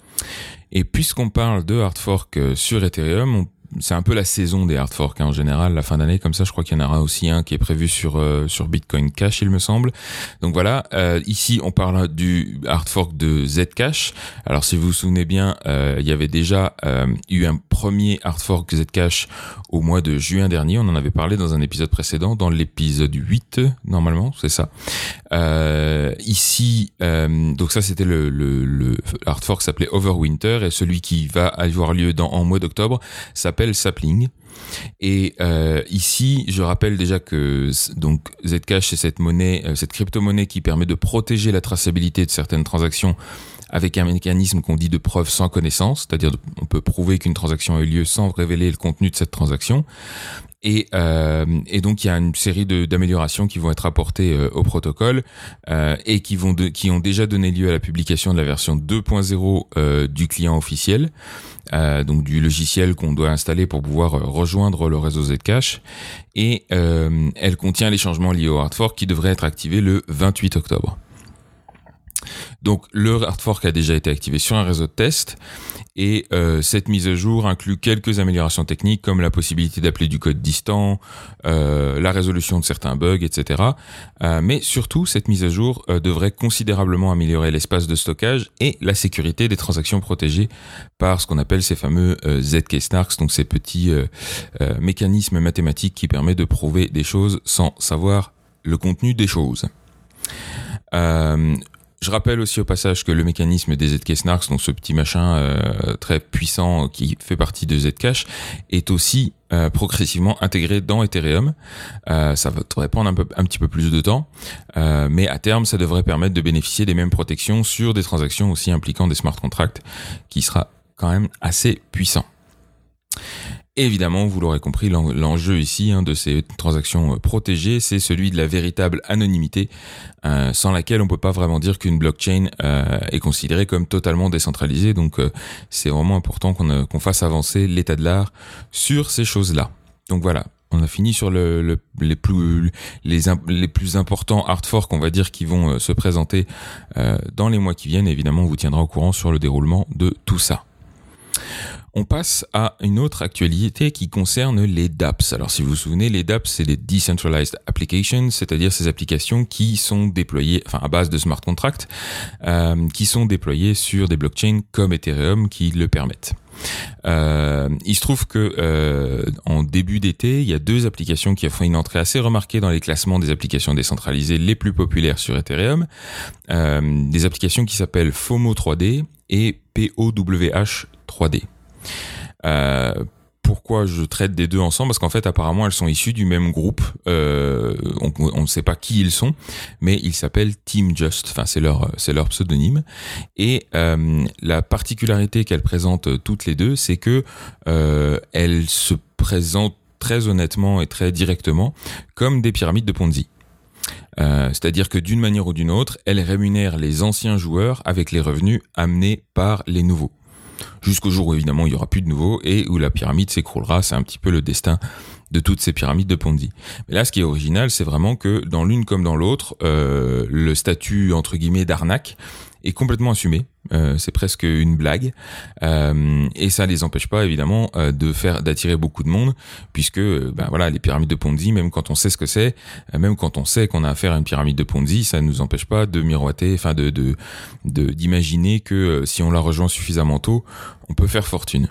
Et puisqu'on parle de hard fork sur Ethereum, on c'est un peu la saison des hard forks hein, en général, la fin d'année, comme ça je crois qu'il y en aura aussi un qui est prévu sur euh, sur Bitcoin Cash il me semble. Donc voilà, euh, ici on parle du hard fork de Zcash. Alors si vous vous souvenez bien, euh, il y avait déjà euh, eu un premier hard fork Zcash au mois de juin dernier, on en avait parlé dans un épisode précédent, dans l'épisode huit normalement, c'est ça. Euh, ici, euh, donc ça c'était le, le, le hard fork s'appelait Overwinter, et celui qui va avoir lieu dans en mois d'octobre s'appelle Sapling. Et euh, ici, je rappelle déjà que donc Zcash, c'est cette monnaie, euh, cette crypto-monnaie qui permet de protéger la traçabilité de certaines transactions avec un mécanisme qu'on dit de preuve sans connaissance, c'est-à-dire on peut prouver qu'une transaction a eu lieu sans révéler le contenu de cette transaction. Et, euh, et donc il y a une série de, d'améliorations qui vont être apportées euh, au protocole euh, et qui vont de, qui ont déjà donné lieu à la publication de la version deux point zéro euh, du client officiel, euh, donc du logiciel qu'on doit installer pour pouvoir euh, rejoindre le réseau Zcash. Et euh, elle contient les changements liés au hard fork qui devraient être activés le vingt-huit octobre. Donc le hard fork a déjà été activé sur un réseau de test et euh, cette mise à jour inclut quelques améliorations techniques comme la possibilité d'appeler du code distant, euh, la résolution de certains bugs, et cetera. Euh, mais surtout, cette mise à jour euh, devrait considérablement améliorer l'espace de stockage et la sécurité des transactions protégées par ce qu'on appelle ces fameux euh, Zk-snarks, donc ces petits euh, euh, mécanismes mathématiques qui permettent de prouver des choses sans savoir le contenu des choses. Euh, Je rappelle aussi au passage que le mécanisme des Zk-snarks, donc ce petit machin euh, très puissant qui fait partie de Zcash, est aussi euh, progressivement intégré dans Ethereum. Euh, ça devrait prendre un, peu, un petit peu plus de temps, euh, mais à terme, ça devrait permettre de bénéficier des mêmes protections sur des transactions aussi impliquant des smart contracts, qui sera quand même assez puissant. Évidemment, vous l'aurez compris, l'enjeu ici hein, de ces transactions protégées, c'est celui de la véritable anonymité, euh, sans laquelle on peut pas vraiment dire qu'une blockchain euh, est considérée comme totalement décentralisée. Donc, euh, c'est vraiment important qu'on, euh, qu'on fasse avancer l'état de l'art sur ces choses-là. Donc voilà, on a fini sur le, le, les plus les, les plus importants hard forks, on va dire, qui vont euh, se présenter euh, dans les mois qui viennent. Évidemment, on vous tiendra au courant sur le déroulement de tout ça. On passe à une autre actualité qui concerne les dApps. Alors si vous vous souvenez, les dApps, c'est les Decentralized Applications, c'est-à-dire ces applications qui sont déployées, enfin à base de smart contracts, euh, qui sont déployées sur des blockchains comme Ethereum qui le permettent. Euh, il se trouve que euh, en début d'été, il y a deux applications qui ont fait une entrée assez remarquée dans les classements des applications décentralisées les plus populaires sur Ethereum. Euh, des applications qui s'appellent FOMO trois D et P O W H trois D. Euh, pourquoi je traite des deux ensemble ? Parce qu'en fait, apparemment, elles sont issues du même groupe. Euh, on, on ne sait pas qui ils sont, mais ils s'appellent Team Just. Enfin, c'est leur, c'est leur pseudonyme. Et euh, la particularité qu'elles présentent toutes les deux, c'est que euh, elles se présentent très honnêtement et très directement comme des pyramides de Ponzi. Euh, c'est-à-dire que d'une manière ou d'une autre, elles rémunèrent les anciens joueurs avec les revenus amenés par les nouveaux. Jusqu'au jour où évidemment il y aura plus de nouveaux et où la pyramide s'écroulera. C'est un petit peu le destin de toutes ces pyramides de Ponzi. Mais là, ce qui est original, c'est vraiment que dans l'une comme dans l'autre, euh, le statut entre guillemets d'arnaque est complètement assumé. Euh, c'est presque une blague, euh, et ça les empêche pas évidemment euh, de faire d'attirer beaucoup de monde, puisque euh, ben voilà, les pyramides de Ponzi, même quand on sait ce que c'est, euh, même quand on sait qu'on a affaire à une pyramide de Ponzi, ça nous empêche pas de miroiter, enfin de, de de d'imaginer que euh, si on la rejoint suffisamment tôt, on peut faire fortune.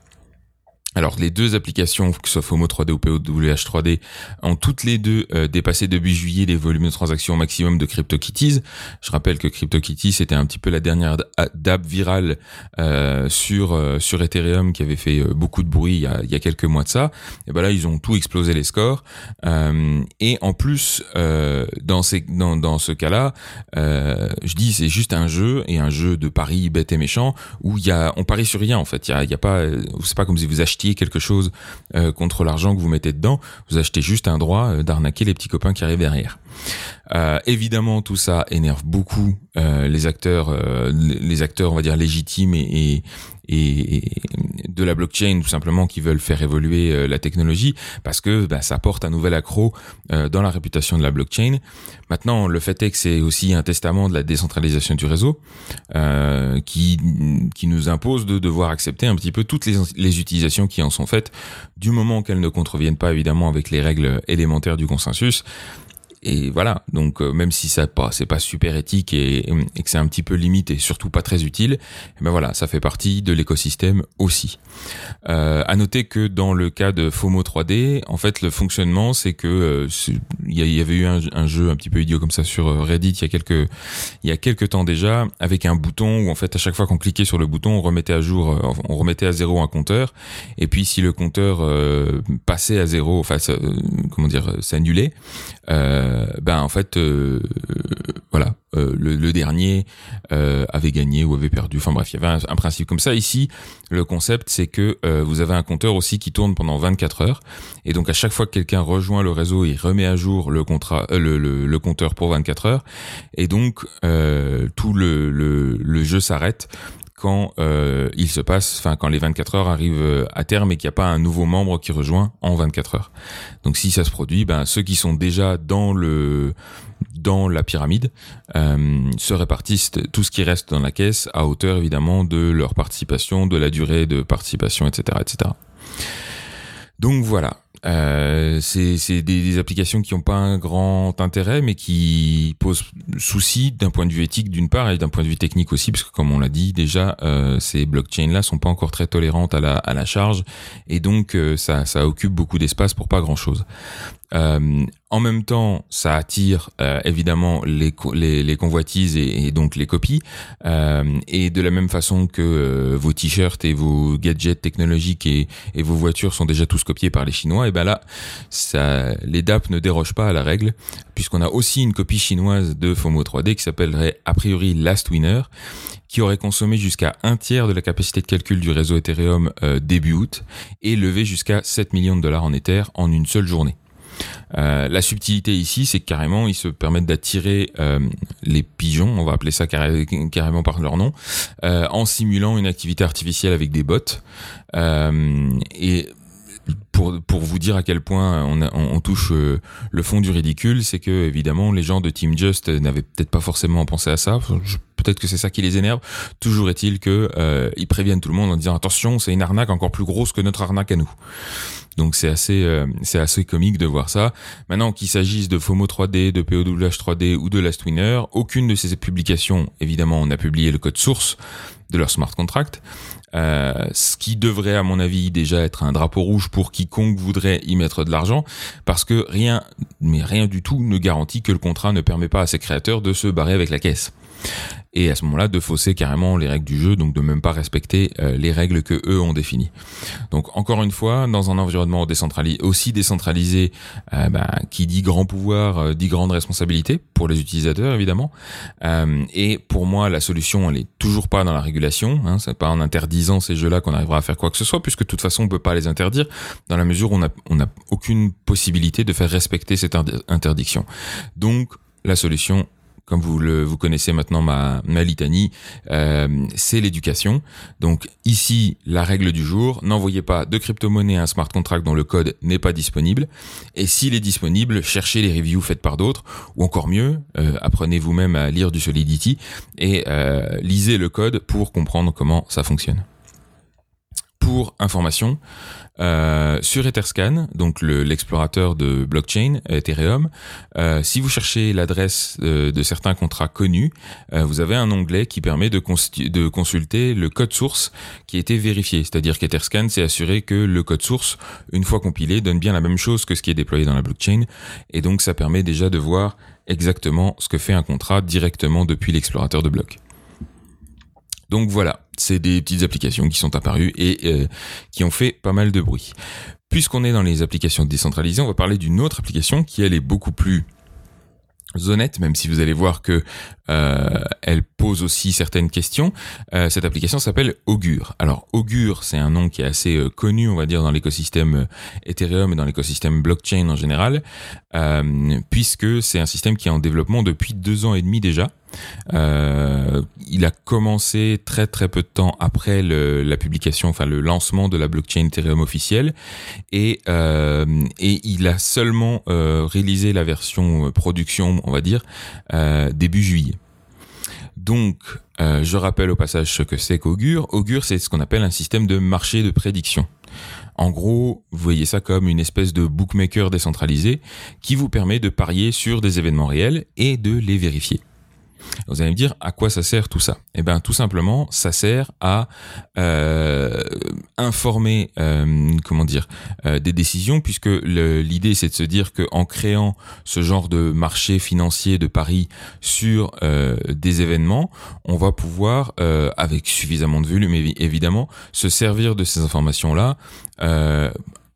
Alors les deux applications, que ce soit FOMO trois D ou P O W H trois D, ont toutes les deux euh, dépassé début juillet les volumes de transactions maximum de CryptoKitties. Je rappelle que CryptoKitties c'était un petit peu la dernière dApp virale euh, sur euh, sur Ethereum qui avait fait euh, beaucoup de bruit il y a, il y a quelques mois de ça. Et ben là ils ont tout explosé les scores. Euh, et en plus euh, dans ces dans dans ce cas-là, euh, je dis c'est juste un jeu et un jeu de paris bête et méchant où il y a on parie sur rien en fait. Il y a il y a pas c'est pas comme si vous achetiez quelque chose euh, contre l'argent que vous mettez dedans, vous achetez juste un droit euh, d'arnaquer les petits copains qui arrivent derrière. Euh, évidemment, tout ça énerve beaucoup euh, les acteurs, euh, les acteurs, on va dire légitimes et, et, et de la blockchain, tout simplement, qui veulent faire évoluer euh, la technologie, parce que bah, ça porte un nouvel accroc euh, dans la réputation de la blockchain. Maintenant, le fait est que c'est aussi un testament de la décentralisation du réseau euh, qui qui nous impose de devoir accepter un petit peu toutes les, les utilisations qui en sont faites, du moment qu'elles ne contreviennent pas évidemment avec les règles élémentaires du consensus. Et voilà, donc euh, même si ça pas c'est pas super éthique et, et que c'est un petit peu limite et surtout pas très utile, ben voilà, ça fait partie de l'écosystème aussi. Euh, à noter que dans le cas de FOMO trois D, en fait le fonctionnement c'est que euh, c'est, il y avait eu un, un jeu un petit peu idiot comme ça sur Reddit il y a quelques il y a quelques temps déjà, avec un bouton où en fait à chaque fois qu'on cliquait sur le bouton, on remettait à jour, euh, on remettait à zéro un compteur, et puis si le compteur euh, passait à zéro, enfin ça, euh, comment dire, s'annulait. Euh, euh, ben en fait, euh, voilà, euh, le, le dernier euh, avait gagné ou avait perdu. Enfin bref, il y avait un, un principe comme ça. Ici, le concept, c'est que euh, vous avez un compteur aussi qui tourne pendant vingt-quatre heures, et donc à chaque fois que quelqu'un rejoint le réseau, il remet à jour le contrat, euh, le, le, le compteur pour vingt-quatre heures, et donc euh, tout le, le, le jeu s'arrête quand euh, il se passe, enfin quand les vingt-quatre heures arrivent à terme et qu'il n'y a pas un nouveau membre qui rejoint en vingt-quatre heures. Donc si ça se produit, ben ceux qui sont déjà dans le dans la pyramide euh, se répartissent tout ce qui reste dans la caisse à hauteur évidemment de leur participation, de la durée de participation, et cetera, et cetera. Donc voilà. Euh, c'est, c'est des, des applications qui n'ont pas un grand intérêt, mais qui posent souci d'un point de vue éthique d'une part et d'un point de vue technique aussi, parce que comme on l'a dit déjà, euh, ces blockchains-là sont pas encore très tolérantes à la, à la charge, et donc euh, ça, ça occupe beaucoup d'espace pour pas grand-chose. Euh, en même temps, ça attire euh, évidemment les, co- les, les convoitises et, et donc les copies. Euh, et de la même façon que euh, vos t-shirts et vos gadgets technologiques et, et vos voitures sont déjà tous copiés par les Chinois, et ben là, ça, les D A P ne dérogent pas à la règle, puisqu'on a aussi une copie chinoise de FOMO trois D qui s'appellerait a priori Last Winner, qui aurait consommé jusqu'à un tiers de la capacité de calcul du réseau Ethereum euh, début août et levé jusqu'à sept millions de dollars en Ether en une seule journée. Euh, la subtilité ici, c'est que carrément, ils se permettent d'attirer euh, les pigeons, on va appeler ça carré, carrément par leur nom, euh, en simulant une activité artificielle avec des bots. Euh, et pour pour vous dire à quel point on, a, on, on touche euh, le fond du ridicule, c'est que évidemment les gens de Team Just n'avaient peut-être pas forcément pensé à ça. Je, peut-être que c'est ça qui les énerve. Toujours est-il que euh, ils préviennent tout le monde en disant attention, c'est une arnaque encore plus grosse que notre arnaque à nous. Donc c'est assez euh, c'est assez comique de voir ça. Maintenant qu'il s'agisse de FOMO trois D, de P O W H trois D ou de Last Winner, aucune de ces publications, évidemment, on a publié le code source de leur smart contract. Euh, ce qui devrait, à mon avis, déjà être un drapeau rouge pour quiconque voudrait y mettre de l'argent, parce que rien, mais rien du tout ne garantit que le contrat ne permet pas à ses créateurs de se barrer avec la caisse. Et à ce moment-là, de fausser carrément les règles du jeu, donc de même pas respecter euh, les règles que eux ont définies. Donc encore une fois, dans un environnement décentralisé, aussi décentralisé, euh, bah, qui dit grand pouvoir, euh, dit grande responsabilité pour les utilisateurs évidemment. Euh, et pour moi, la solution, elle est toujours pas dans la régulation. Hein, c'est pas en interdisant ces jeux-là qu'on arrivera à faire quoi que ce soit, puisque de toute façon, on peut pas les interdire dans la mesure où on a, on a aucune possibilité de faire respecter cette interdiction. Donc la solution, comme vous le vous connaissez maintenant ma, ma litanie, euh, c'est l'éducation. Donc ici, la règle du jour, n'envoyez pas de crypto-monnaie à un smart contract dont le code n'est pas disponible. Et s'il est disponible, cherchez les reviews faites par d'autres, ou encore mieux, euh, apprenez vous-même à lire du Solidity et euh, lisez le code pour comprendre comment ça fonctionne. Pour information, euh, sur Etherscan, donc le, l'explorateur de blockchain Ethereum, euh, si vous cherchez l'adresse de, de certains contrats connus, euh, vous avez un onglet qui permet de, consti- de consulter le code source qui a été vérifié. C'est-à-dire qu'Etherscan s'est assuré que le code source, une fois compilé, donne bien la même chose que ce qui est déployé dans la blockchain. Et donc ça permet déjà de voir exactement ce que fait un contrat directement depuis l'explorateur de blocs. Donc voilà, c'est des petites applications qui sont apparues et euh, qui ont fait pas mal de bruit. Puisqu'on est dans les applications décentralisées, on va parler d'une autre application qui, elle, est beaucoup plus honnête, même si vous allez voir que euh, elle pose aussi certaines questions. Euh, cette application s'appelle Augur. Alors Augur, c'est un nom qui est assez euh, connu, on va dire, dans l'écosystème Ethereum et dans l'écosystème blockchain en général, euh, puisque c'est un système qui est en développement depuis deux ans et demi déjà. Euh, il a commencé très très peu de temps après le, la publication, enfin le lancement de la blockchain Ethereum officielle, et euh, et il a seulement euh, réalisé la version production, on va dire, euh, début juillet. Donc, euh, je rappelle au passage ce que c'est qu'Augur. Augur, c'est ce qu'on appelle un système de marché de prédiction. En gros, vous voyez ça comme une espèce de bookmaker décentralisé qui vous permet de parier sur des événements réels et de les vérifier. Vous allez me dire à quoi ça sert tout ça ? Eh ben tout simplement, ça sert à euh, informer, euh, comment dire, euh, des décisions, puisque le, l'idée c'est de se dire que en créant ce genre de marché financier de paris sur euh, des événements, on va pouvoir, euh, avec suffisamment de volume évidemment, se servir de ces informations-là. Euh,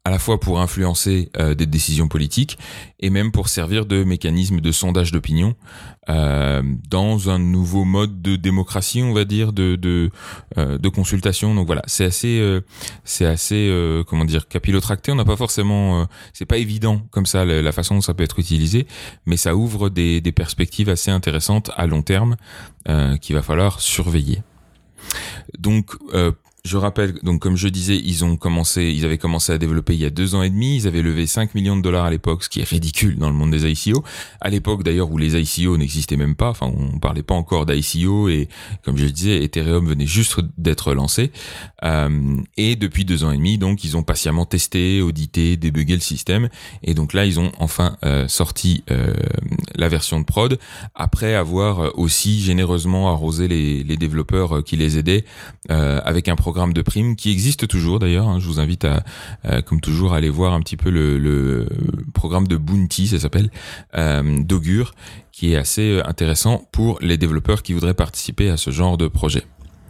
à la fois pour influencer euh, des décisions politiques et même pour servir de mécanisme de sondage d'opinion euh, dans un nouveau mode de démocratie, on va dire, de de, euh, de consultation. Donc voilà, c'est assez euh, c'est assez euh, comment dire capillotracté. On n'a pas forcément, euh, c'est pas évident comme ça la, la façon dont ça peut être utilisé, mais ça ouvre des des perspectives assez intéressantes à long terme euh, qu'il va falloir surveiller. Donc euh, je rappelle, donc comme je disais, ils ont commencé, ils avaient commencé à développer il y a deux ans et demi. Ils avaient levé cinq millions de dollars à l'époque, ce qui est ridicule dans le monde des I C O. À l'époque d'ailleurs où les I C O n'existaient même pas, enfin on parlait pas encore d'I C O et comme je le disais, Ethereum venait juste d'être lancé. Euh, et depuis deux ans et demi, donc ils ont patiemment testé, audité, débugué le système. Et donc là, ils ont enfin euh, sorti euh, la version de prod après avoir aussi généreusement arrosé les, les développeurs qui les aidaient euh, avec un programme de primes qui existe toujours d'ailleurs. Hein, je vous invite à, euh, comme toujours, à aller voir un petit peu le, le programme de Bounty, ça s'appelle, euh, d'Augure, qui est assez intéressant pour les développeurs qui voudraient participer à ce genre de projet.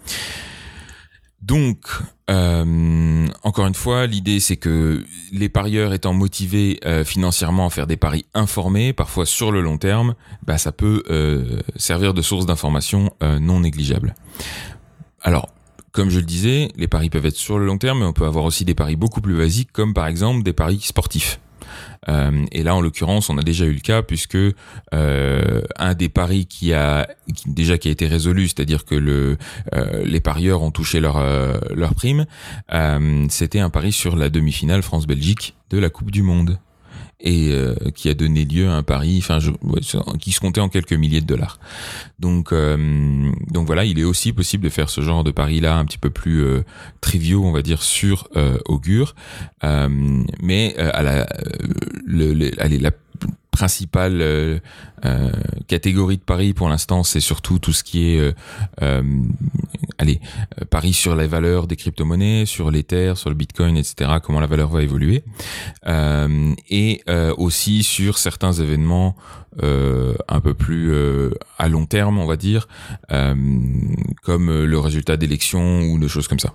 Donc, euh, encore une fois, l'idée c'est que les parieurs étant motivés euh, financièrement à faire des paris informés, parfois sur le long terme, bah, ça peut euh, servir de source d'information euh, non négligeable. Alors, comme je le disais, les paris peuvent être sur le long terme, mais on peut avoir aussi des paris beaucoup plus basiques, comme par exemple des paris sportifs. Euh, et là, en l'occurrence, on a déjà eu le cas puisque euh, un des paris qui a qui, déjà qui a été résolu, c'est-à-dire que le euh, les parieurs ont touché leur euh, leur prime, euh, c'était un pari sur la demi-finale France-Belgique de la Coupe du Monde. Et euh, qui a donné lieu à un pari, enfin, je, ouais, qui se comptait en quelques milliers de dollars. Donc, euh, donc voilà, il est aussi possible de faire ce genre de paris-là un petit peu plus euh, triviaux, on va dire, sur euh, Augure. Euh, mais euh, à la, le, le, allez, la principale euh, euh, catégorie de paris pour l'instant, c'est surtout tout ce qui est euh, euh, allez, euh, paris sur les valeurs des crypto-monnaies, sur l'Ether, sur le Bitcoin, et cetera, comment la valeur va évoluer, euh, et euh, aussi sur certains événements euh, un peu plus euh, à long terme, on va dire, euh, comme le résultat d'élections ou de choses comme ça.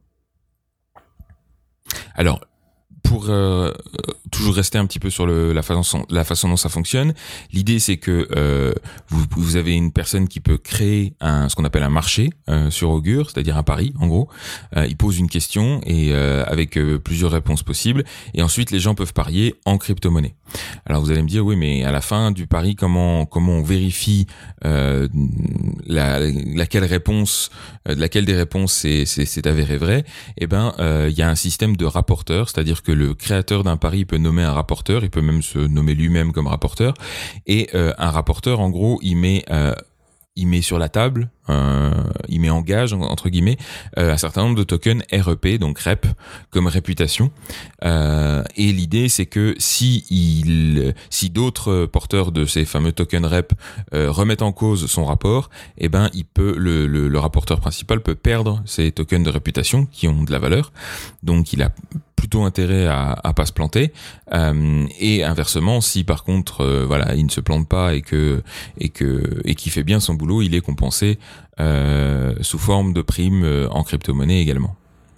Alors, pour euh, toujours rester un petit peu sur le, la façon la façon dont ça fonctionne, l'idée c'est que euh, vous, vous avez une personne qui peut créer un ce qu'on appelle un marché euh, sur Augure, c'est-à-dire un pari en gros. Euh, il pose une question et euh, avec euh, plusieurs réponses possibles, et ensuite les gens peuvent parier en crypto-monnaie. Alors vous allez me dire oui, mais à la fin du pari, comment comment on vérifie euh, la laquelle réponse euh, laquelle des réponses c'est c'est, c'est avéré vrai? Eh ben euh, il y a un système de rapporteur, c'est-à-dire que le créateur d'un pari peut nommer un rapporteur, il peut même se nommer lui-même comme rapporteur, et euh, un rapporteur en gros il met euh, il met sur la table, euh, il met en gage entre guillemets euh, un certain nombre de tokens R E P, donc R E P comme réputation. Euh, et l'idée c'est que si il, si d'autres porteurs de ces fameux tokens R E P euh, remettent en cause son rapport, eh ben il peut le, le, le rapporteur principal peut perdre ces tokens de réputation qui ont de la valeur. Donc il a plutôt intérêt à, à pas se planter, euh, et inversement, si par contre, euh, voilà, il ne se plante pas et que et que et qu'il fait bien son boulot, il est compensé euh, sous forme de primes en crypto-monnaie également.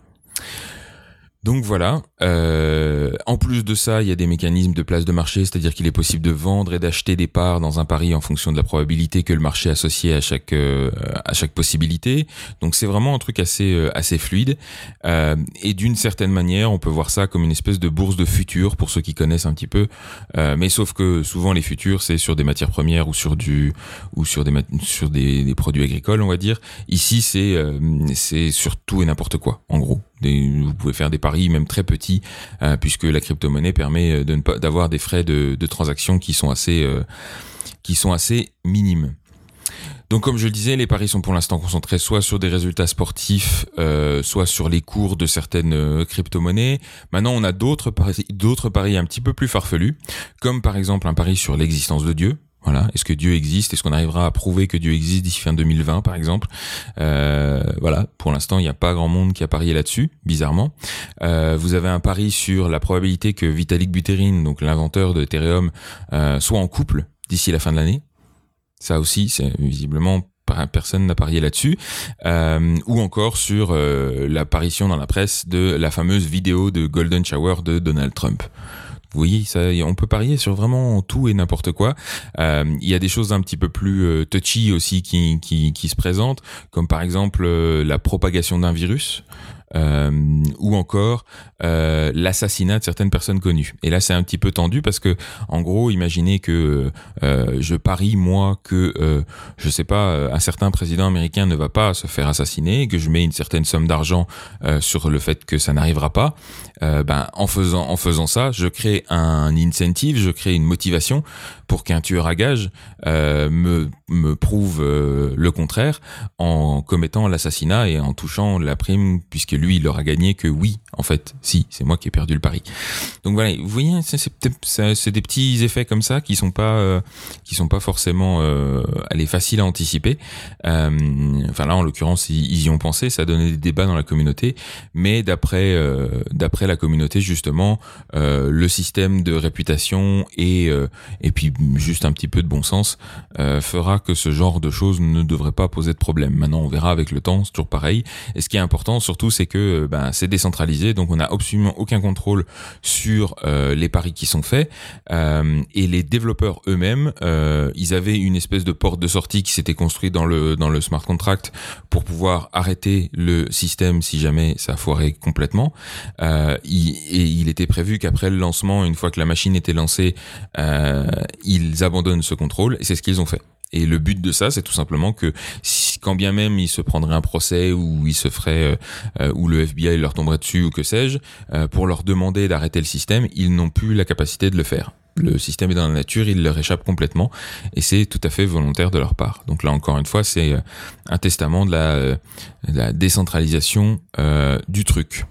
Donc voilà, euh, en plus de ça, il y a des mécanismes de place de marché, c'est-à-dire qu'il est possible de vendre et d'acheter des parts dans un pari en fonction de la probabilité que le marché associe à chaque euh, à chaque possibilité. Donc c'est vraiment un truc assez euh, assez fluide, euh, et d'une certaine manière, on peut voir ça comme une espèce de bourse de futurs pour ceux qui connaissent un petit peu. Euh, mais sauf que souvent les futurs, c'est sur des matières premières ou sur du ou sur des mat- sur des, des produits agricoles, on va dire. Ici, c'est euh, c'est sur tout et n'importe quoi, en gros. Des, vous pouvez faire des paris même très petits, euh, puisque la crypto-monnaie permet de ne pas d'avoir des frais de, de transaction qui sont assez euh, qui sont assez minimes. Donc comme je le disais, les paris sont pour l'instant concentrés soit sur des résultats sportifs, euh, soit sur les cours de certaines euh, crypto-monnaies. Maintenant, on a d'autres paris, d'autres paris un petit peu plus farfelus, comme par exemple un pari sur l'existence de Dieu. Voilà, est-ce que Dieu existe? Est-ce qu'on arrivera à prouver que Dieu existe d'ici fin deux mille vingt, par exemple? euh, Voilà, pour l'instant, il n'y a pas grand monde qui a parié là-dessus, bizarrement. Euh, vous avez un pari sur la probabilité que Vitalik Buterin, donc l'inventeur de Ethereum, euh, soit en couple d'ici la fin de l'année. Ça aussi, c'est visiblement personne n'a parié là-dessus, euh, ou encore sur euh, l'apparition dans la presse de la fameuse vidéo de Golden Shower de Donald Trump. Vous voyez, ça, on peut parier sur vraiment tout et n'importe quoi. Euh, il y a des choses un petit peu plus euh, touchy aussi qui, qui, qui se présentent, comme par exemple euh, la propagation d'un virus. Euh, ou encore euh, l'assassinat de certaines personnes connues. Et là, c'est un petit peu tendu parce que, en gros, imaginez que euh, je parie moi que, euh, je sais pas, un certain président américain ne va pas se faire assassiner, que je mets une certaine somme d'argent euh, sur le fait que ça n'arrivera pas. Euh, ben, en faisant en faisant ça, je crée un incentive, je crée une motivation pour qu'un tueur à gages euh, me me prouve euh, le contraire en commettant l'assassinat et en touchant la prime, puisque lui, il aura gagné que oui, en fait, si, c'est moi qui ai perdu le pari. Donc voilà, vous voyez, c'est, c'est, c'est des petits effets comme ça qui sont pas, euh, qui sont pas forcément, euh, allez, faciles à anticiper. Euh, enfin là, en l'occurrence, ils, ils y ont pensé, ça a donné des débats dans la communauté, mais d'après, euh, d'après la communauté, justement, euh, le système de réputation et, euh, et puis juste un petit peu de bon sens euh, fera que ce genre de choses ne devrait pas poser de problème. Maintenant, on verra avec le temps, c'est toujours pareil. Et ce qui est important, surtout, c'est que ben, c'est décentralisé, donc on n'a absolument aucun contrôle sur euh, les paris qui sont faits. Euh, et les développeurs eux-mêmes, euh, ils avaient une espèce de porte de sortie qui s'était construite dans le dans le smart contract pour pouvoir arrêter le système si jamais ça foirait complètement. Euh, il, et il était prévu qu'après le lancement, une fois que la machine était lancée, euh, ils abandonnent ce contrôle, et c'est ce qu'ils ont fait. Et le but de ça, c'est tout simplement que si, quand bien même il se prendrait un procès ou il se ferait, euh, ou le F B I leur tomberait dessus ou que sais-je, euh, pour leur demander d'arrêter le système, ils n'ont plus la capacité de le faire. Le système est dans la nature, il leur échappe complètement, et c'est tout à fait volontaire de leur part. Donc là, encore une fois, c'est un testament de la, de la décentralisation euh, du truc.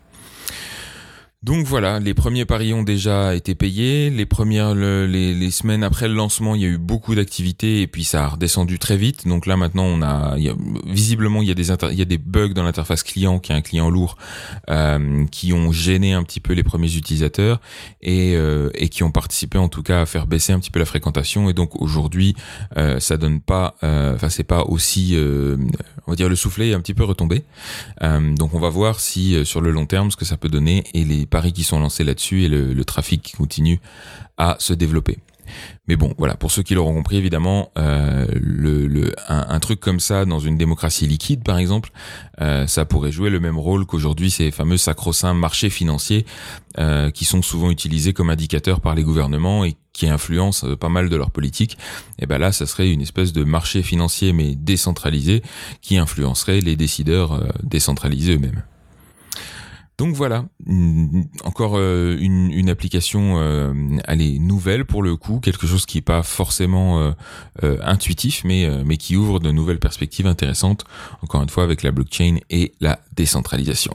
Donc voilà, les premiers paris ont déjà été payés. Les premières, le, les, les semaines après le lancement, il y a eu beaucoup d'activités et puis ça a redescendu très vite. Donc là maintenant, on a, il y a visiblement il y a des inter, il y a des bugs dans l'interface client, qui est un client lourd, euh, qui ont gêné un petit peu les premiers utilisateurs et euh, et qui ont participé en tout cas à faire baisser un petit peu la fréquentation. Et donc aujourd'hui, euh, ça donne pas, euh, enfin c'est pas aussi, euh, on va dire le soufflet est un petit peu retombé. Euh, donc on va voir si euh, sur le long terme ce que ça peut donner et les paris qui sont lancés là-dessus et le, le trafic qui continue à se développer. Mais bon, voilà, pour ceux qui l'auront compris, évidemment, euh, le, le, un, un truc comme ça dans une démocratie liquide, par exemple, euh, ça pourrait jouer le même rôle qu'aujourd'hui ces fameux sacro-saints marchés financiers euh, qui sont souvent utilisés comme indicateurs par les gouvernements et qui influencent pas mal de leur politique. Et ben là, ça serait une espèce de marché financier mais décentralisé qui influencerait les décideurs euh, décentralisés eux-mêmes. Donc voilà, encore une, une application euh, allez, nouvelle pour le coup, quelque chose qui n'est pas forcément euh, euh, intuitif, mais, euh, mais qui ouvre de nouvelles perspectives intéressantes, encore une fois avec la blockchain et la décentralisation.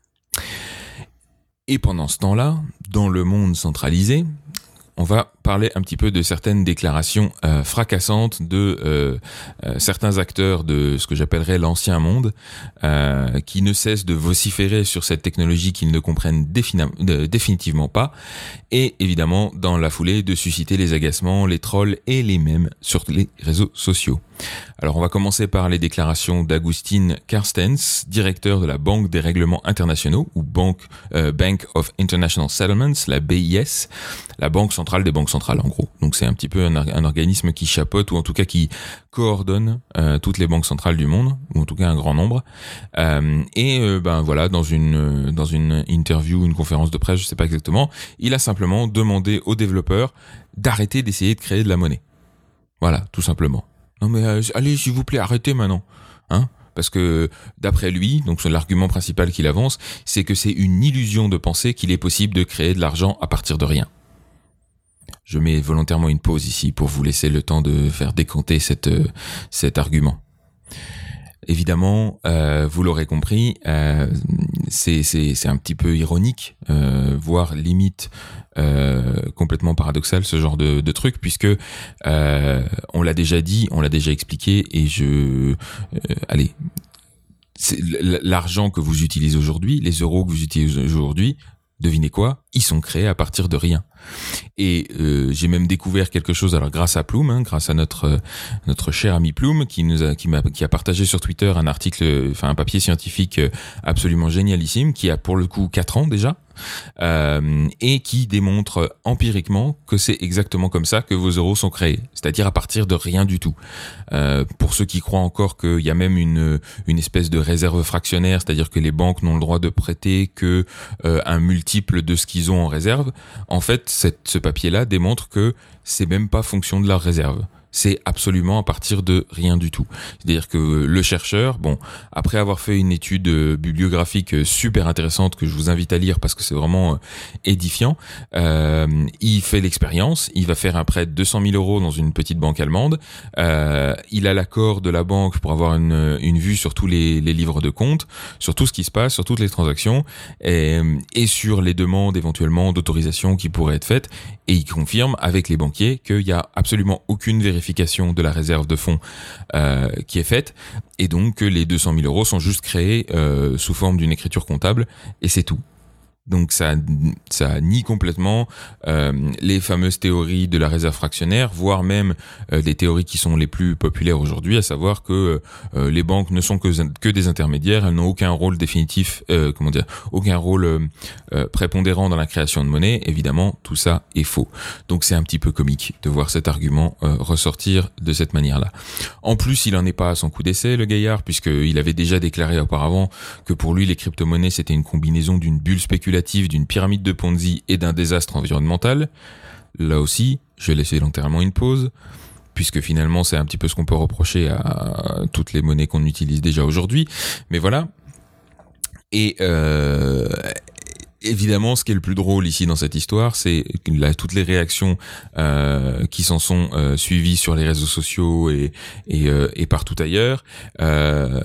Et pendant ce temps-là, dans le monde centralisé, on va parler un petit peu de certaines déclarations euh, fracassantes de euh, euh, certains acteurs de ce que j'appellerais l'ancien monde, euh, qui ne cessent de vociférer sur cette technologie qu'ils ne comprennent défini- de, définitivement pas, et évidemment, dans la foulée, de susciter les agacements, les trolls et les mèmes sur les réseaux sociaux. Alors on va commencer par les déclarations d'Agustin Carstens, directeur de la Banque des règlements internationaux, ou Bank, euh, Bank of International Settlements, la B I S, la banque centrale des banques centrales en gros. Donc c'est un petit peu un, un organisme qui chapeaute, ou en tout cas qui coordonne euh, toutes les banques centrales du monde, ou en tout cas un grand nombre. Euh, et euh, ben voilà, dans une dans une interview, une conférence de presse, je sais pas exactement, il a simplement demandé aux développeurs d'arrêter d'essayer de créer de la monnaie. Voilà, tout simplement. Non mais euh, allez, s'il vous plaît, arrêtez maintenant, hein, parce que d'après lui, donc l'argument principal qu'il avance, c'est que c'est une illusion de penser qu'il est possible de créer de l'argent à partir de rien. Je mets volontairement une pause ici pour vous laisser le temps de faire décanter cette, euh, cet argument. Évidemment, euh, vous l'aurez compris, euh, c'est, c'est, c'est un petit peu ironique, euh, voire limite euh, complètement paradoxal ce genre de, de truc, puisque euh, on l'a déjà dit, on l'a déjà expliqué, et je, euh, allez, c'est l'argent que vous utilisez aujourd'hui, les euros que vous utilisez aujourd'hui, devinez quoi, ils sont créés à partir de rien. Et euh, j'ai même découvert quelque chose, alors grâce à Plume, hein, grâce à notre euh, notre cher ami Plume, qui nous a qui m'a qui a partagé sur Twitter un article, enfin un papier scientifique absolument génialissime, qui a pour le coup quatre ans déjà. Euh, et qui démontre empiriquement que c'est exactement comme ça que vos euros sont créés, c'est-à-dire à partir de rien du tout. Euh, pour ceux qui croient encore qu'il y a même une une espèce de réserve fractionnaire, c'est-à-dire que les banques n'ont le droit de prêter que euh, un multiple de ce qu'ils ont en réserve, en fait, cette, ce papier-là démontre que c'est même pas fonction de leur réserve. C'est absolument à partir de rien du tout. C'est-à-dire que le chercheur, bon, après avoir fait une étude bibliographique super intéressante que je vous invite à lire parce que c'est vraiment édifiant, euh, il fait l'expérience, il va faire un prêt de deux cent mille euros dans une petite banque allemande, euh, il a l'accord de la banque pour avoir une, une vue sur tous les, les livres de compte, sur tout ce qui se passe, sur toutes les transactions et, et sur les demandes éventuellement d'autorisation qui pourraient être faites, et il confirme avec les banquiers qu'il n'y a absolument aucune vérification de la réserve de fonds euh, qui est faite, et donc que les deux cent mille euros sont juste créés euh, sous forme d'une écriture comptable, et c'est tout. Donc ça, ça nie complètement euh, les fameuses théories de la réserve fractionnaire, voire même euh, des théories qui sont les plus populaires aujourd'hui, à savoir que euh, les banques ne sont que, que des intermédiaires, elles n'ont aucun rôle définitif, euh, comment dire, aucun rôle euh, euh, prépondérant dans la création de monnaie. Évidemment, tout ça est faux. Donc c'est un petit peu comique de voir cet argument euh, ressortir de cette manière-là. En plus, il en est pas à son coup d'essai, le gaillard, puisqu'il avait déjà déclaré auparavant que pour lui, les crypto-monnaies, c'était une combinaison d'une bulle spéculative, d'une pyramide de Ponzi et d'un désastre environnemental. Là aussi, je vais laisser l'enterrement une pause, puisque finalement c'est un petit peu ce qu'on peut reprocher à toutes les monnaies qu'on utilise déjà aujourd'hui. Mais voilà. Et euh, évidemment, ce qui est le plus drôle ici dans cette histoire, c'est là, toutes les réactions euh, qui s'en sont euh, suivies sur les réseaux sociaux et, et, euh, et partout ailleurs. Euh,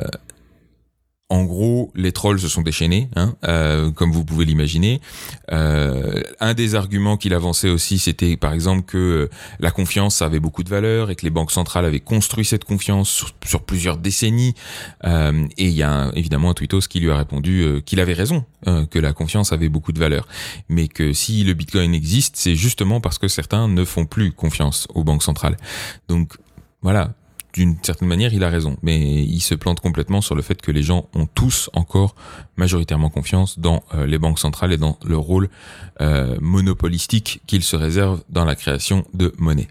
En gros, les trolls se sont déchaînés, hein, euh, comme vous pouvez l'imaginer. Euh, un des arguments qu'il avançait aussi, c'était par exemple que euh, la confiance avait beaucoup de valeur et que les banques centrales avaient construit cette confiance sur, sur plusieurs décennies. Euh, et il y a un, évidemment un tweetos qui lui a répondu euh, qu'il avait raison, euh, que la confiance avait beaucoup de valeur, mais que si le Bitcoin existe, c'est justement parce que certains ne font plus confiance aux banques centrales. Donc voilà. D'une certaine manière, il a raison, mais il se plante complètement sur le fait que les gens ont tous encore majoritairement confiance dans euh, les banques centrales et dans le rôle euh, monopolistique qu'ils se réservent dans la création de monnaie.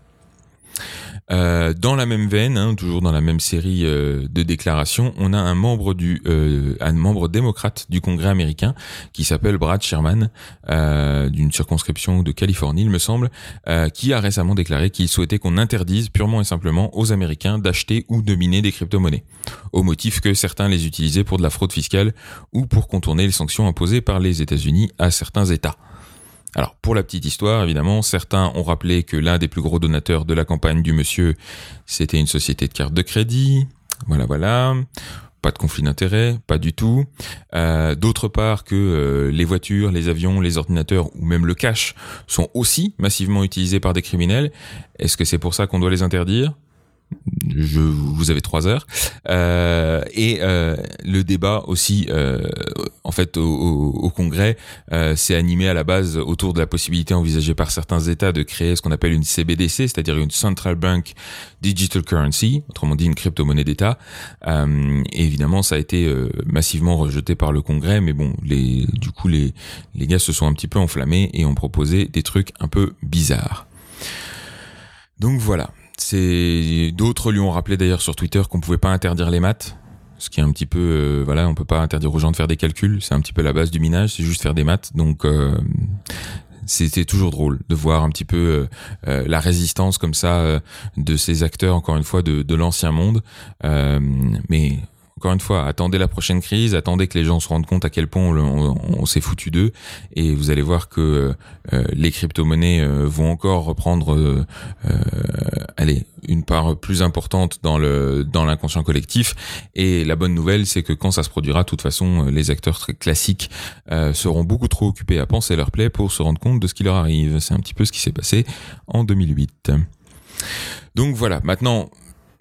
Euh, dans la même veine, hein, toujours dans la même série euh, de déclarations, on a un membre du, euh, un membre démocrate du Congrès américain qui s'appelle Brad Sherman, euh, d'une circonscription de Californie, il me semble, euh, qui a récemment déclaré qu'il souhaitait qu'on interdise purement et simplement aux Américains d'acheter ou de miner des crypto-monnaies, au motif que certains les utilisaient pour de la fraude fiscale ou pour contourner les sanctions imposées par les États-Unis à certains États. Alors, pour la petite histoire, évidemment, certains ont rappelé que l'un des plus gros donateurs de la campagne du monsieur, c'était une société de cartes de crédit. Voilà, voilà. Pas de conflit d'intérêt, pas du tout. Euh, d'autre part que euh, les voitures, les avions, les ordinateurs ou même le cash sont aussi massivement utilisés par des criminels. Est-ce que c'est pour ça qu'on doit les interdire ? Je, vous avez trois heures. Euh, et euh, le débat aussi, euh, en fait, au, au, au Congrès, euh, s'est animé à la base autour de la possibilité envisagée par certains États de créer ce qu'on appelle une C B D C, c'est-à-dire une Central Bank Digital Currency, autrement dit une crypto-monnaie d'État. Euh, et évidemment, ça a été euh, massivement rejeté par le Congrès, mais bon, les, du coup, les, les gars se sont un petit peu enflammés et ont proposé des trucs un peu bizarres. Donc voilà. C'est d'autres lui ont rappelé d'ailleurs sur Twitter qu'on pouvait pas interdire les maths, ce qui est un petit peu euh, voilà, on peut pas interdire aux gens de faire des calculs, c'est un petit peu la base du minage, c'est juste faire des maths. Donc euh, c'était toujours drôle de voir un petit peu euh, euh, la résistance comme ça euh, de ces acteurs, encore une fois de, de l'ancien monde, euh, mais encore une fois, attendez la prochaine crise, attendez que les gens se rendent compte à quel point on, on, on s'est foutu d'eux, et vous allez voir que euh, les crypto-monnaies euh, vont encore reprendre euh, euh, allez, une part plus importante dans le dans l'inconscient collectif. Et la bonne nouvelle, c'est que quand ça se produira, de toute façon, les acteurs très classiques euh, seront beaucoup trop occupés à penser leur plaie pour se rendre compte de ce qui leur arrive. C'est un petit peu ce qui s'est passé en deux mille huit. Donc voilà, maintenant...